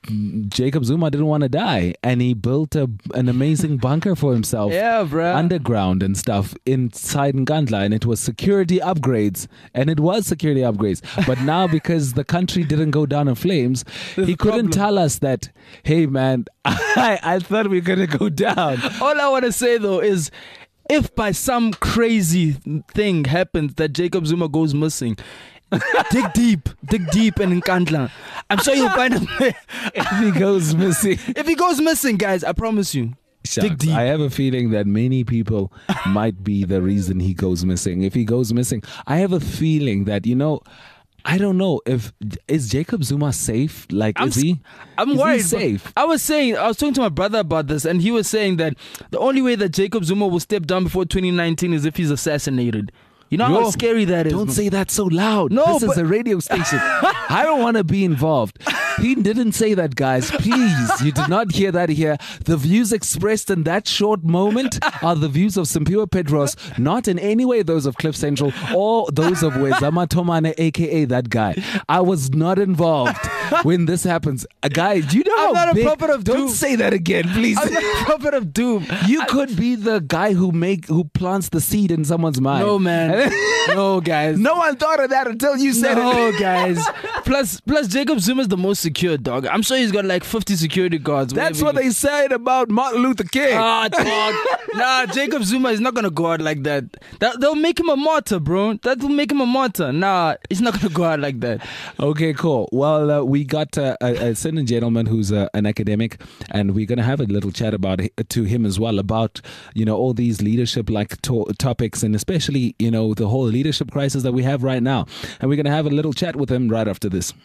S3: Jacob Zuma didn't want to die, and he built a, an amazing bunker for himself.
S2: Yeah, bro.
S3: Underground and stuff inside Nkandla, and it was security upgrades, and it was security upgrades. But now, because the country didn't go down in flames,
S2: There's
S3: he
S2: a
S3: couldn't
S2: problem.
S3: tell us that, hey man, I, I thought we were going to go down.
S2: All I want to say though is, if by some crazy thing happens that Jacob Zuma goes missing, dig deep, dig deep in Nkandla. I'm sure you'll find him there.
S3: If he goes missing.
S2: If he goes missing, guys, I promise you.
S3: Shucks.
S2: Dig deep.
S3: I have a feeling that many people might be the reason he goes missing. If he goes missing, I have a feeling that, you know, I don't know if is Jacob Zuma safe? Like,
S2: I'm
S3: is he?
S2: s- I'm
S3: is
S2: worried.
S3: He safe?
S2: I was saying, I was talking to my brother about this, and he was saying that the only way that Jacob Zuma will step down before twenty nineteen is if he's assassinated. You know
S3: Yo,
S2: how scary that is.
S3: Don't
S2: man?
S3: say that so loud.
S2: No,
S3: this is
S2: but-
S3: a radio station. I don't want to be involved. He didn't say that, guys. Please, you did not hear that here. The views expressed in that short moment are the views of Simpiwe Pedros, not in any way those of Cliff Central or those of Wezama Tomane, aka that guy. I was not involved when this happens. Uh, guys, do you know
S2: I'm
S3: how
S2: not a
S3: big-
S2: prophet of
S3: Don't
S2: doom.
S3: say that again, please.
S2: I'm not a prophet of doom.
S3: You could be the guy who make who plants the seed in someone's mind.
S2: No, man. No, guys.
S3: No one thought of that until you said it.
S2: No, guys. Plus, plus, Jacob Zuma's the most secure dog. I'm sure he's got like fifty security guards.
S3: That's
S2: wherever
S3: what
S2: he
S3: they said about Martin Luther King.
S2: goes. Ah, dog. Nah, Jacob Zuma is not gonna go out like that. That they'll make him a martyr, bro. That will make him a martyr. Nah, he's not gonna go out like that.
S3: Okay, cool. Well, uh, we got uh, a, a certain gentleman who's uh, an academic, and we're going to have a little chat about it, to him as well about, you know, all these leadership like to- topics, and especially, you know, the whole leadership crisis that we have right now. And we're going to have a little chat with him right after this.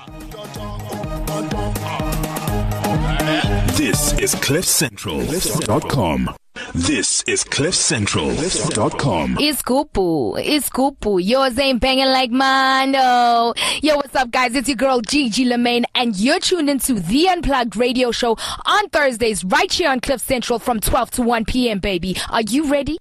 S1: This is Cliff Central dot com. This is Cliff Central dot com.
S4: It's Kupu. It's Kupu. Yours ain't banging like mine, no. Yo, what's up, guys? It's your girl, Gigi Lemaine, and you're tuned into The Unplugged Radio Show on Thursdays right here on Cliff Central from twelve to one p.m., baby. Are you ready?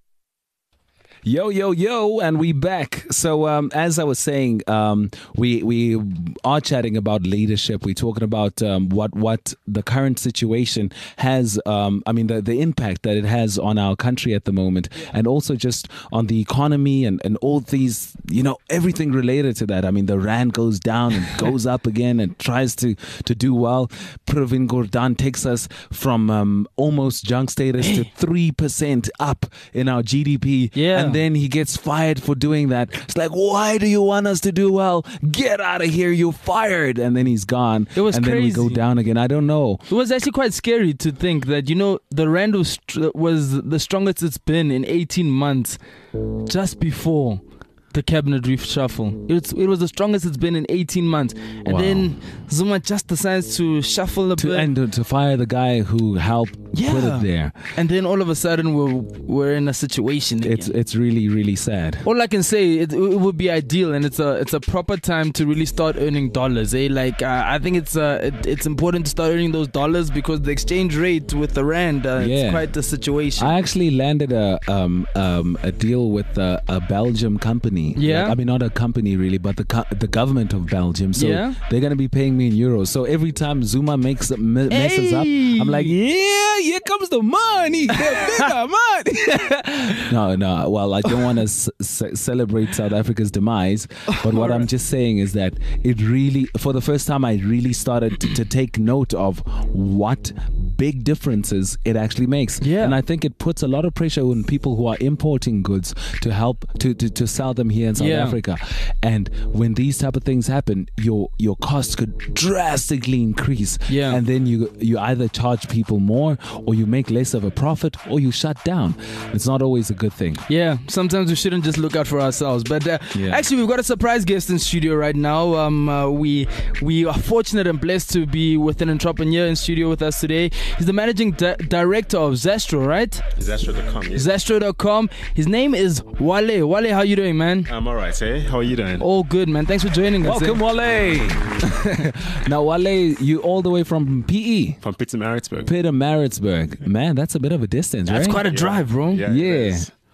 S3: Yo, yo, yo, and we back. So, um, as I was saying, um, we we are chatting about leadership. We're talking about um, what what the current situation has. Um, I mean, the the impact that it has on our country at the moment, and also just on the economy and, and all these, you know, everything related to that. I mean, the rand goes down and goes up again and tries to to do well. Pravin Gordhan takes us from um, almost junk status to three percent up in our G D P.
S2: Yeah.
S3: And then he gets fired for doing that. It's like, why do you want us to do well? Get out of here, you're fired. And then he's gone.
S2: It was
S3: and then we go
S2: crazy.
S3: down again. I don't know.
S2: It was actually quite scary to think that, you know, the rand was, str- was the strongest it's been in eighteen months just before the cabinet reshuffle. It's, it was the strongest it's been in eighteen months. And
S3: Wow.
S2: then Zuma just decides to shuffle a
S3: To,
S2: bit.
S3: and to, to fire the guy who helped put
S2: Yeah.
S3: it there.
S2: And then all of a sudden we're, we're in a situation again.
S3: It's it's really, really sad.
S2: All I can say, it, it would be ideal, and it's a it's a proper time to really start earning dollars. Eh? Like uh, I think it's uh, it, it's important to start earning those dollars because the exchange rate with the rand, uh,
S3: Yeah.
S2: it's quite a situation.
S3: I actually landed a um, um, a deal with uh, a Belgium company.
S2: Yeah?
S3: Like, I mean, not a company really, but the co- the government of Belgium. So
S2: Yeah?
S3: they're going to be paying me in euros. So every time Zuma makes me- messes up, I'm like, yeah, here comes the money, the bigger money. no, no. Well, I don't want to c- c- celebrate South Africa's demise, but what I'm just saying is that it really, for the first time, I really started to, to take note of what big differences it actually makes.
S2: Yeah.
S3: And I think it puts a lot of pressure on people who are importing goods to help to, to, to sell them here in South
S2: Yeah.
S3: Africa. And when these type of things happen, your your costs could drastically increase.
S2: Yeah.
S3: And then you you either charge people more, or you make less of a profit, or you shut down. It's not always a good thing.
S2: Yeah, sometimes we shouldn't just look out for ourselves. But uh,
S3: Yeah.
S2: actually, we've got a surprise guest in studio right now. Um, uh, we we are fortunate and blessed to be with an entrepreneur in studio with us today. He's the managing di- director of Zestro, right?
S5: Zestro dot com, yes.
S2: Zestro dot com. His name is Wale. Wale, how you doing, man?
S5: I'm alright, eh? How are you doing?
S2: All good, man. Thanks for joining us.
S3: Welcome,
S2: eh?
S3: Wale. Now, Wale, you all the way from P E,
S5: From Pietermaritzburg.
S3: Peter Maritzburg. Man, that's a bit of a distance,
S2: That's
S3: right?
S2: quite a drive, bro.
S5: Yeah.
S3: Yeah.
S5: it is.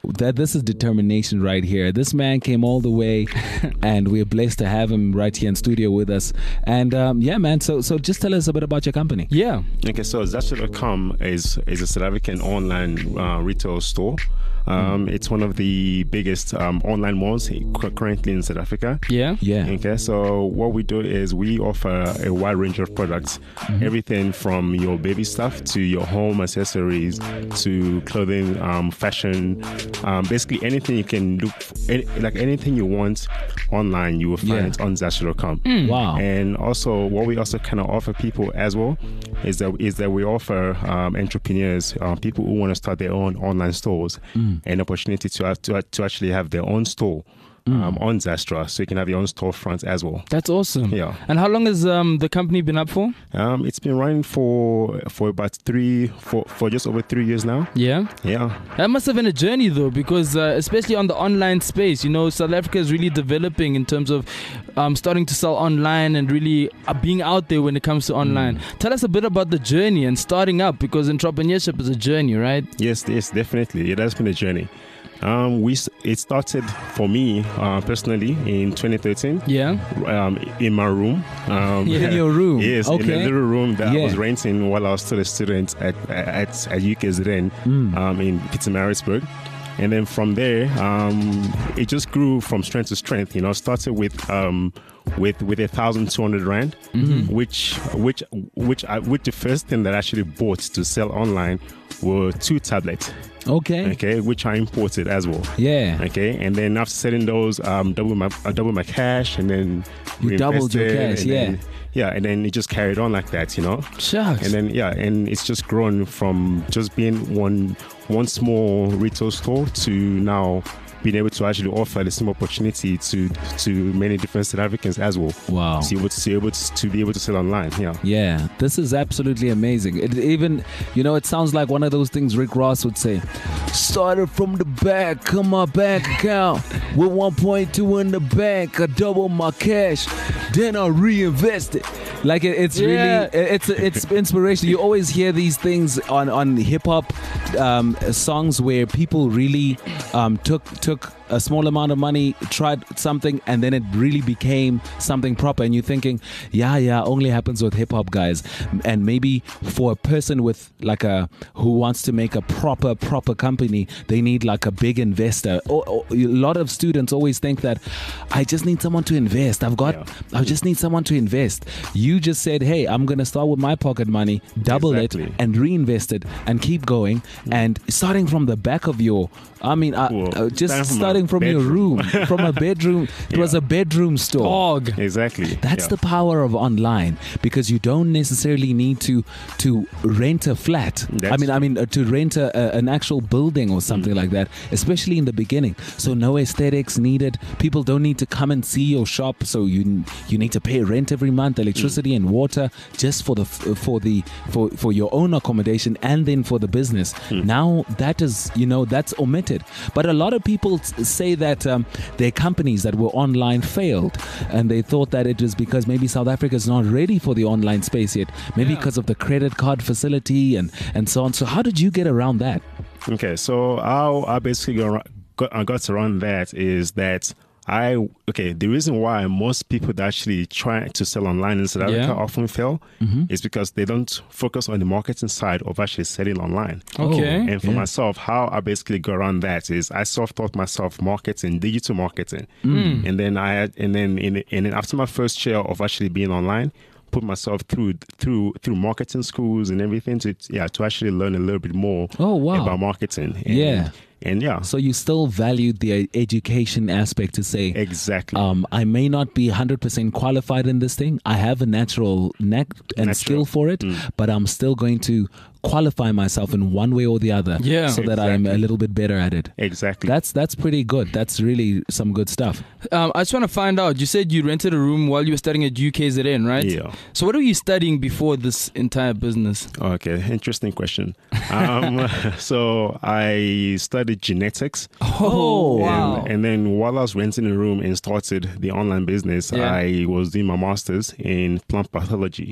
S3: that this is determination right here. This man came all the way, and we're blessed to have him right here in studio with us. And um, yeah, man. So so just tell us a bit about your company.
S2: Yeah.
S5: Okay, so Zastro dot com is is a South African online uh, retail store. Um, mm. It's one of the biggest um, online malls currently in South Africa.
S2: Yeah.
S3: Yeah.
S5: Okay, so what we do is we offer a wide range of products, mm-hmm. everything from your baby stuff to your home accessories to clothing, um, fashion, um, basically anything you can look for, any, like anything you want online, you will find
S3: Yeah.
S5: it on Zastro dot com.
S3: Mm. Wow.
S5: And also, what we also kind of offer people as well is that is that we offer um, entrepreneurs, uh, people who want to start their own online stores, mm. an opportunity to, to to actually have their own store. Mm. Um, on Zastro, so you can have your own storefront as well.
S2: That's awesome.
S5: Yeah.
S2: And how long has um, the company been up for?
S5: Um, it's been running for for about three, for, for just over three years now.
S2: Yeah.
S5: Yeah.
S2: That must have been a journey though, because uh, especially on the online space, you know, South Africa is really developing in terms of um, starting to sell online and really uh, being out there when it comes to online. Mm. Tell us a bit about the journey and starting up, because entrepreneurship is a journey, right?
S5: Yes, yes, definitely. It has been a journey. Um, we it started for me uh, personally in twenty thirteen.
S2: Yeah.
S5: Um, in my room. Um,
S3: yeah. In your room.
S5: Yes.
S3: Okay.
S5: In a little room that
S3: yeah.
S5: I was renting while I was still a student at at at U K Z N mm. um, in Pietermaritzburg. And then from there, um, it just grew from strength to strength. You know, started with um, with with a thousand two hundred rand, mm-hmm. which which which I, which the first thing that I actually bought to sell online were two tablets.
S3: Okay.
S5: Okay, which I imported as well.
S3: Yeah.
S5: Okay, and then after selling those, um, double my uh, double my cash, and then
S3: you doubled your cash.
S5: And
S3: yeah.
S5: Then, yeah, and then it just carried on like that, you know.
S2: Shucks.
S5: And then yeah, and it's just grown from just being one one small retail store to now being able to actually offer the same opportunity to to many different South Africans as well.
S3: Wow.
S5: To be able to, to, be able to, to be able to sell online. Yeah.
S3: Yeah. This is absolutely amazing. It even, you know, it sounds like one of those things Rick Ross would say. Started from the back, come my bank account with one point two in the bank. I double my cash, then I reinvest it. Like it, it's
S2: yeah.
S3: really, it's it's inspiration. You always hear these things on on hip hop um, songs where people really um, took took a small amount of money, tried something, and then it really became something proper. And you're thinking, yeah, yeah, only happens with hip hop guys. And maybe for a person with like a who wants to make a proper proper company, they need like a big investor. Or, or, a lot of students always think that I just need someone to invest. I've got, yeah. I just need someone to invest. You just said, hey, I'm gonna start with my pocket money, double exactly. it, and reinvest it, and keep going. Mm. And starting from the back of your, I mean, uh, uh, just starting from bedroom. your room, from a bedroom. It yeah. was a bedroom store.
S2: Dog.
S5: Exactly.
S3: That's
S5: yeah.
S3: the power of online, because you don't necessarily need to to rent a flat. That's I mean, I mean uh, to rent a, a, an actual building or something mm. like that, especially in the beginning. So no aesthetics needed. People don't need to come and see your shop. So you you need to pay rent every month, electricity mm. and water, just for the for the for for your own accommodation and then for the business. Mm. Now that is, you know, that's omitted. But a lot of people say that um, their companies that were online failed, and they thought that it was because maybe South Africa is not ready for the online space yet, maybe yeah. because of the credit card facility and, and so on. So how did you get around that?
S5: Okay, so how I basically got, got, got around that is that I, okay, the reason why most people that actually try to sell online in South Africa
S2: yeah.
S5: often fail mm-hmm. is because they don't focus on the marketing side of actually selling online.
S2: Okay.
S5: And for
S3: yeah.
S5: myself, how I basically got around that is I self-taught myself marketing, digital marketing.
S2: Mm.
S5: And then I had, and then, in, and then after my first year of actually being online, put myself through through through marketing schools and everything to yeah to actually learn a little bit more
S3: oh, wow.
S5: about marketing. And,
S3: yeah.
S5: And yeah.
S3: So you still valued the education aspect to say,
S5: exactly.
S3: Um, I may not be one hundred percent qualified in this thing. I have a natural knack and natural. skill for it, mm. but I'm still going to qualify myself in one way or the other
S2: yeah,
S3: so
S5: exactly.
S3: that I'm a little bit better at it.
S5: Exactly.
S3: That's that's pretty good. That's really some good stuff.
S2: Um, I just want to find out, you said you rented a room while you were studying at U K Z N, right?
S5: Yeah.
S2: So what were you studying before this entire business?
S5: Okay, interesting question. Um, so I studied genetics.
S2: Oh,
S5: and,
S2: wow.
S5: And then while I was renting a room and started the online business,
S2: yeah.
S5: I was doing my master's in plant pathology.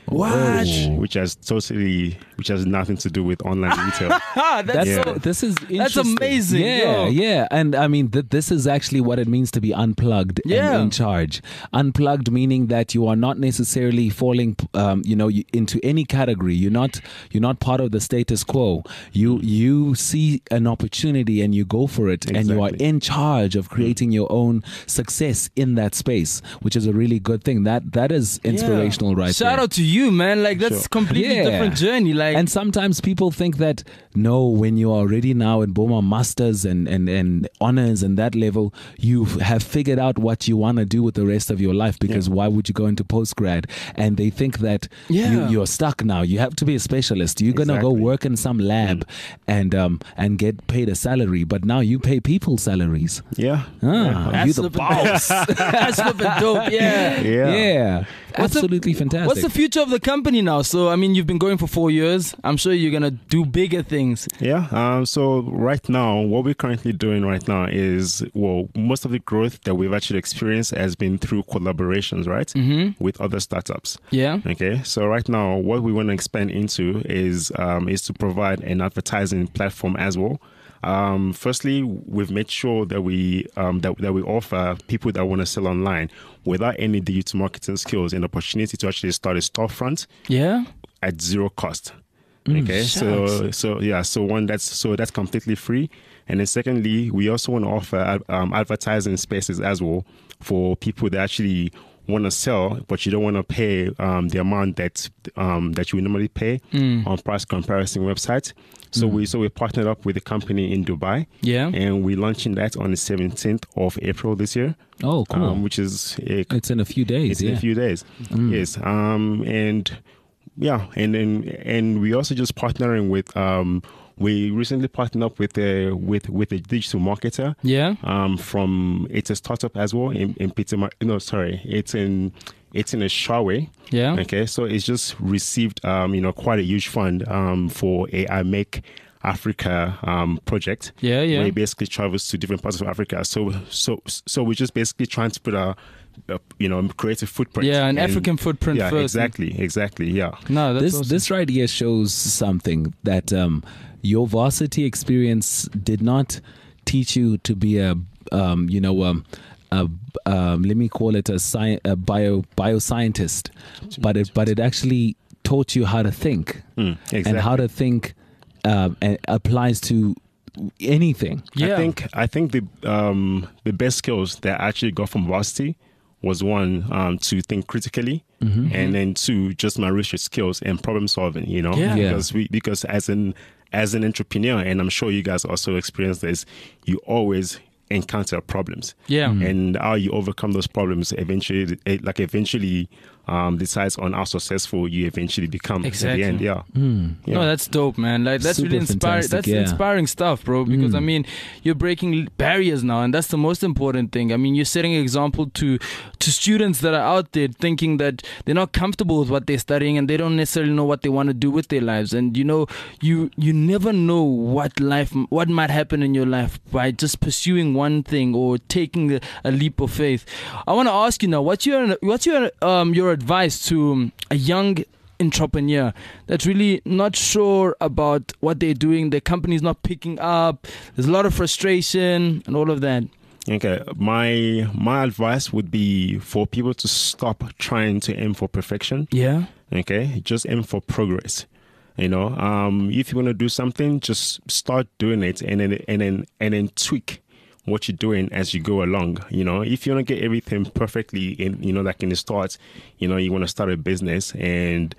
S2: What?
S5: Which has totally, which has nothing to do with online retail.
S2: that's
S3: That's
S5: Yeah.
S3: so, this is
S2: That's
S3: interesting.
S2: amazing,
S3: Yeah,
S2: yo.
S3: yeah, and I mean th- this is actually what it means to be unplugged
S2: Yeah.
S3: and in charge. Unplugged meaning that you are not necessarily falling, um, you know, you, into any category. You're not you're not part of the status quo. You you see an opportunity and you go for it, and you are
S5: Exactly.
S3: in charge of creating your own success in that space, which is a really good thing. That that is inspirational,
S2: Yeah.
S3: right
S2: Shout
S3: there.
S2: out to you, man. Like that's
S5: Sure.
S2: completely
S3: Yeah.
S2: different journey. Like
S3: And sometimes people think that no, when you are already now in Boma Masters and, and, and honors and that level, you have figured out what you want to do with the rest of your life, because
S5: Yeah.
S3: why would you go into postgrad? And they think that
S2: Yeah.
S3: you, you're stuck now. You have to be a specialist. You're going to go
S5: Exactly.
S3: work in some lab and um and get paid a salary, but now you pay people salaries.
S5: Yeah.
S3: Ah,
S2: That's
S3: you the
S2: flipping
S3: boss.
S2: that's flipping dope. Yeah.
S5: Yeah.
S3: Yeah,
S2: What's the-
S3: absolutely fantastic.
S2: What's the future of the company now? So, I mean, you've been going for four years. I'm sure you're going to do bigger things.
S5: Yeah. Um, so right now, what we're currently doing right now is, well, most of the growth that we've actually experienced has been through collaborations, right,
S2: Mm-hmm.
S5: with other startups.
S2: Yeah.
S5: Okay. So right now, what we want to expand into is um, is to provide an advertising platform as well. Um, firstly, we've made sure that we um, that, that we offer people that want to sell online without any digital marketing skills an opportunity to actually start a storefront
S2: Yeah.
S5: at zero cost. Okay, so
S2: shucks.
S5: so yeah, so one that's so that's completely free, and then secondly, we also want to offer um, advertising spaces as well for people that actually want to sell, but you don't want to pay um, the amount that um, that you would normally pay on price comparison websites. So we so we partnered up with a company in Dubai,
S2: Yeah.
S5: and we're launching that on the seventeenth of April this year.
S3: Oh, cool.
S5: Um, which is a
S3: it's in a few days.
S5: it's
S3: yeah.
S5: in a few days. Yes. Um, and yeah, and then and we also just partnering with um, we recently partnered up with a with with a digital marketer.
S2: Yeah.
S5: Um, from it's a startup as well in in Peter. No, sorry, it's in it's in a Shawway.
S2: Yeah.
S5: Okay, so it's just received um, you know, quite a huge fund um for a I Make Africa um project.
S2: Yeah, yeah.
S5: Where it basically travels to different parts of Africa. So so so we're just basically trying to put a, a you know, create a footprint.
S2: Yeah, an
S5: And-
S2: African footprint
S5: Yeah,
S2: first.
S5: exactly, exactly. Yeah.
S2: No, that's
S3: this
S2: awesome.
S3: this right here shows something that um, your varsity experience did not teach you to be a um, you know um, a um, let me call it a, sci- a bio bioscientist, but it but it actually taught you how to think
S5: Mm, exactly.
S3: and how to think um, and applies to anything.
S2: Yeah.
S5: I think I think the um the best skills that I actually got from varsity was one um to think critically, and then two, just my research skills and problem solving. You know,
S2: Yeah.
S3: Yeah.
S5: because we because as an as an entrepreneur, and I'm sure you guys also experience this, you always encounter problems.
S2: Yeah. Mm.
S5: And how you overcome those problems eventually, it, like eventually, um, decides on how successful you eventually become
S2: Exactly.
S5: at the end. Yeah. Yeah.
S2: No, that's dope, man. Like that's
S3: Super
S2: really inspiring.
S3: fantastic,
S2: That's
S3: yeah.
S2: inspiring stuff, bro. Because I mean, you're breaking barriers now, and that's the most important thing. I mean, you're setting an example to to students that are out there thinking that they're not comfortable with what they're studying, and they don't necessarily know what they want to do with their lives. And you know, you you never know what life, what might happen in your life by just pursuing one thing or taking a, a leap of faith. I want to ask you now, what's your what's your um your advice to um, a young entrepreneur that's really not sure about what they're doing, their company's not picking up, there's a lot of frustration and all of that?
S5: Okay, my my advice would be for people to stop trying to aim for perfection.
S2: Yeah.
S5: Okay, just aim for progress. You know, um, if you want to do something, just start doing it, and then and then and then tweak what you're doing as you go along. You know, if you want to get everything perfectly in, you know, like in the start, you know, you want to start a business, and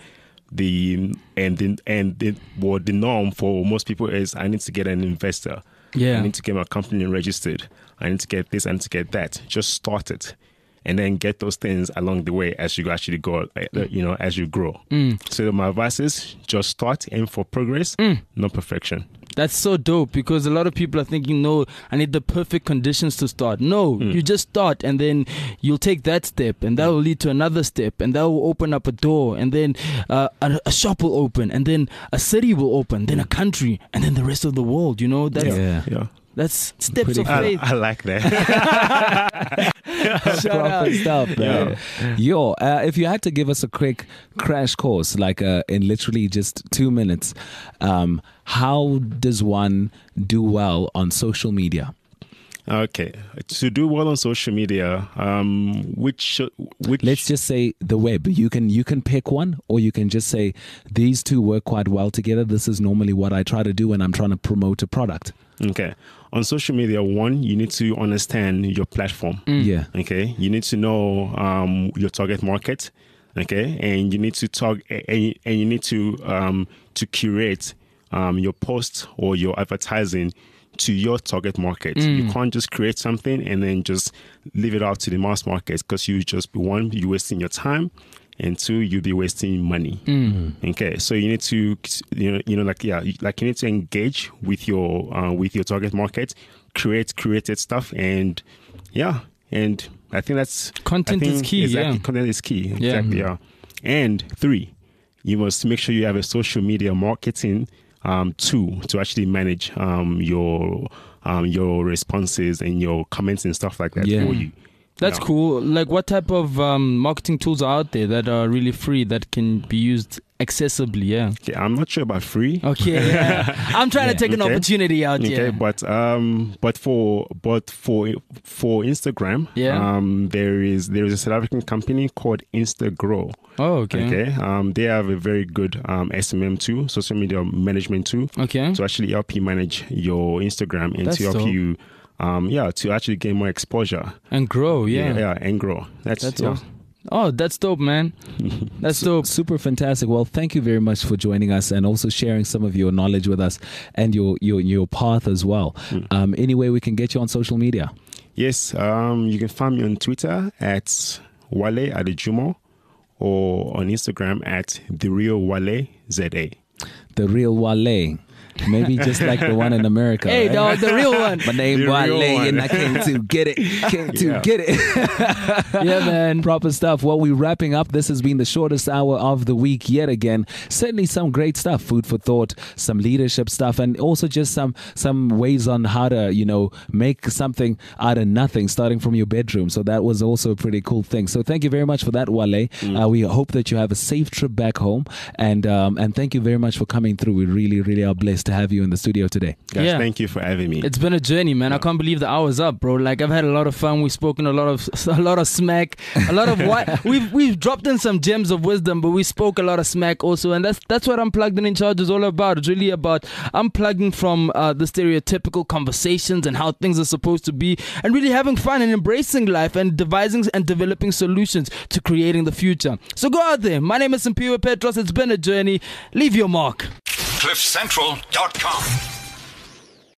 S5: the and the and the what the norm for most people is, I need to get an investor.
S2: Yeah.
S5: I need to get my company registered. I need to get this. I need to get that. Just start it, and then get those things along the way as you actually go. uh, You know, as you grow. So my advice is just start, aim for progress, not perfection.
S2: That's so dope, because a lot of people are thinking, no, I need the perfect conditions to start. No, you just start, and then you'll take that step, and that will lead to another step, and that will open up a door, and then uh, a, a shop will open, and then a city will open, then a country, and then the rest of the world. You know, that's
S3: Yeah.
S5: Yeah.
S2: That's steps
S3: Pretty
S2: of
S3: cool.
S2: faith.
S5: I, I like that.
S2: Shout out.
S3: Proper stuff, man. Yo, uh, if you had to give us a quick crash course, like uh, in literally just two minutes, um, how does one do well on social media?
S5: Okay, to do well on social media, um, which which
S3: Let's just say the web. You can you can pick one, or you can just say these two work quite well together. This is normally what I try to do when I'm trying to promote a product.
S5: Okay, on social media, one, you need to understand your platform.
S3: Yeah.
S5: Okay, you need to know um, your target market. Okay, and you need to talk and, and you need to um, to curate um, your post or your advertising to your target market. Mm. You can't just create something and then just leave it out to the mass market, because you just be one, you're wasting your time, and two, you'll be wasting money. Mm. Okay, so you need to, you know, you know, like yeah, like you need to engage with your uh, with your target market, create created stuff, and yeah, and I think that's
S2: Content
S5: I think
S2: is key.
S5: Exactly,
S2: Yeah,
S5: content is key.
S2: Yeah.
S5: Exactly. Yeah, and three, you must make sure you have a social media marketing Um, tool to actually manage um, your um, your responses and your comments and stuff like that
S3: Yeah.
S5: for you.
S2: that's
S5: Yeah.
S2: cool. Like, what type of um, marketing tools are out there that are really free that can be used accessibly? Yeah.
S5: Okay, I'm not sure about free.
S2: Okay. Yeah. I'm trying to take an
S5: Okay.
S2: opportunity out
S5: Okay,
S2: here.
S5: but um, but for but for for Instagram,
S2: Yeah.
S5: um, there is there is a South African company called Instagrow.
S2: Oh, okay.
S5: Okay, um, they have a very good um S M M tool, social media management tool,
S2: Okay.
S5: to actually help you manage your Instagram and
S2: That's
S5: to help
S2: dope.
S5: you, um, yeah, to actually gain more exposure.
S2: And grow. Yeah.
S5: yeah, yeah, and grow. That's,
S2: That's
S5: yeah.
S2: awesome. Oh, that's dope, man. That's dope.
S3: Super fantastic. Well, thank you very much for joining us and also sharing some of your knowledge with us and your your, your path as well.
S5: Mm.
S3: Um, any way we can get you on social media?
S5: Yes, um, you can find me on Twitter at Wale Adejumo, or on Instagram at The Real Wale Z A.
S3: The Real Wale. Maybe just like the one in America.
S2: Hey,
S3: right?
S2: dog, the real one.
S3: My name
S5: The real
S3: Wale,
S5: one.
S3: and I came to get it. Came to
S5: Yeah.
S3: get it.
S2: Yeah, man.
S3: Proper stuff. Well, we're wrapping up. This has been the shortest hour of the week yet again. Certainly some great stuff, food for thought, some leadership stuff, and also just some some ways on how to, you know, make something out of nothing, starting from your bedroom. So that was also a pretty cool thing. So thank you very much for that, Wale.
S5: Mm.
S3: Uh, we hope that you have a safe trip back home, and um, and thank you very much for coming through. We really, really are blessed to have you in the studio today.
S5: Guys,
S2: Yeah.
S5: thank you for having me.
S2: It's been a journey, man. I can't believe the hour's up, bro. Like, I've had a lot of fun. We've spoken a lot of a lot of smack, a lot of what we've we've dropped in some gems of wisdom, but we spoke a lot of smack also, and that's that's what Unplugged and In Charge is all about. It's really about unplugging from uh, the stereotypical conversations and how things are supposed to be, and really having fun and embracing life and devising and developing solutions to creating the future. So go out there. My name is Simpiwe Petros. It's been a journey. Leave your mark.
S1: cliff central dot com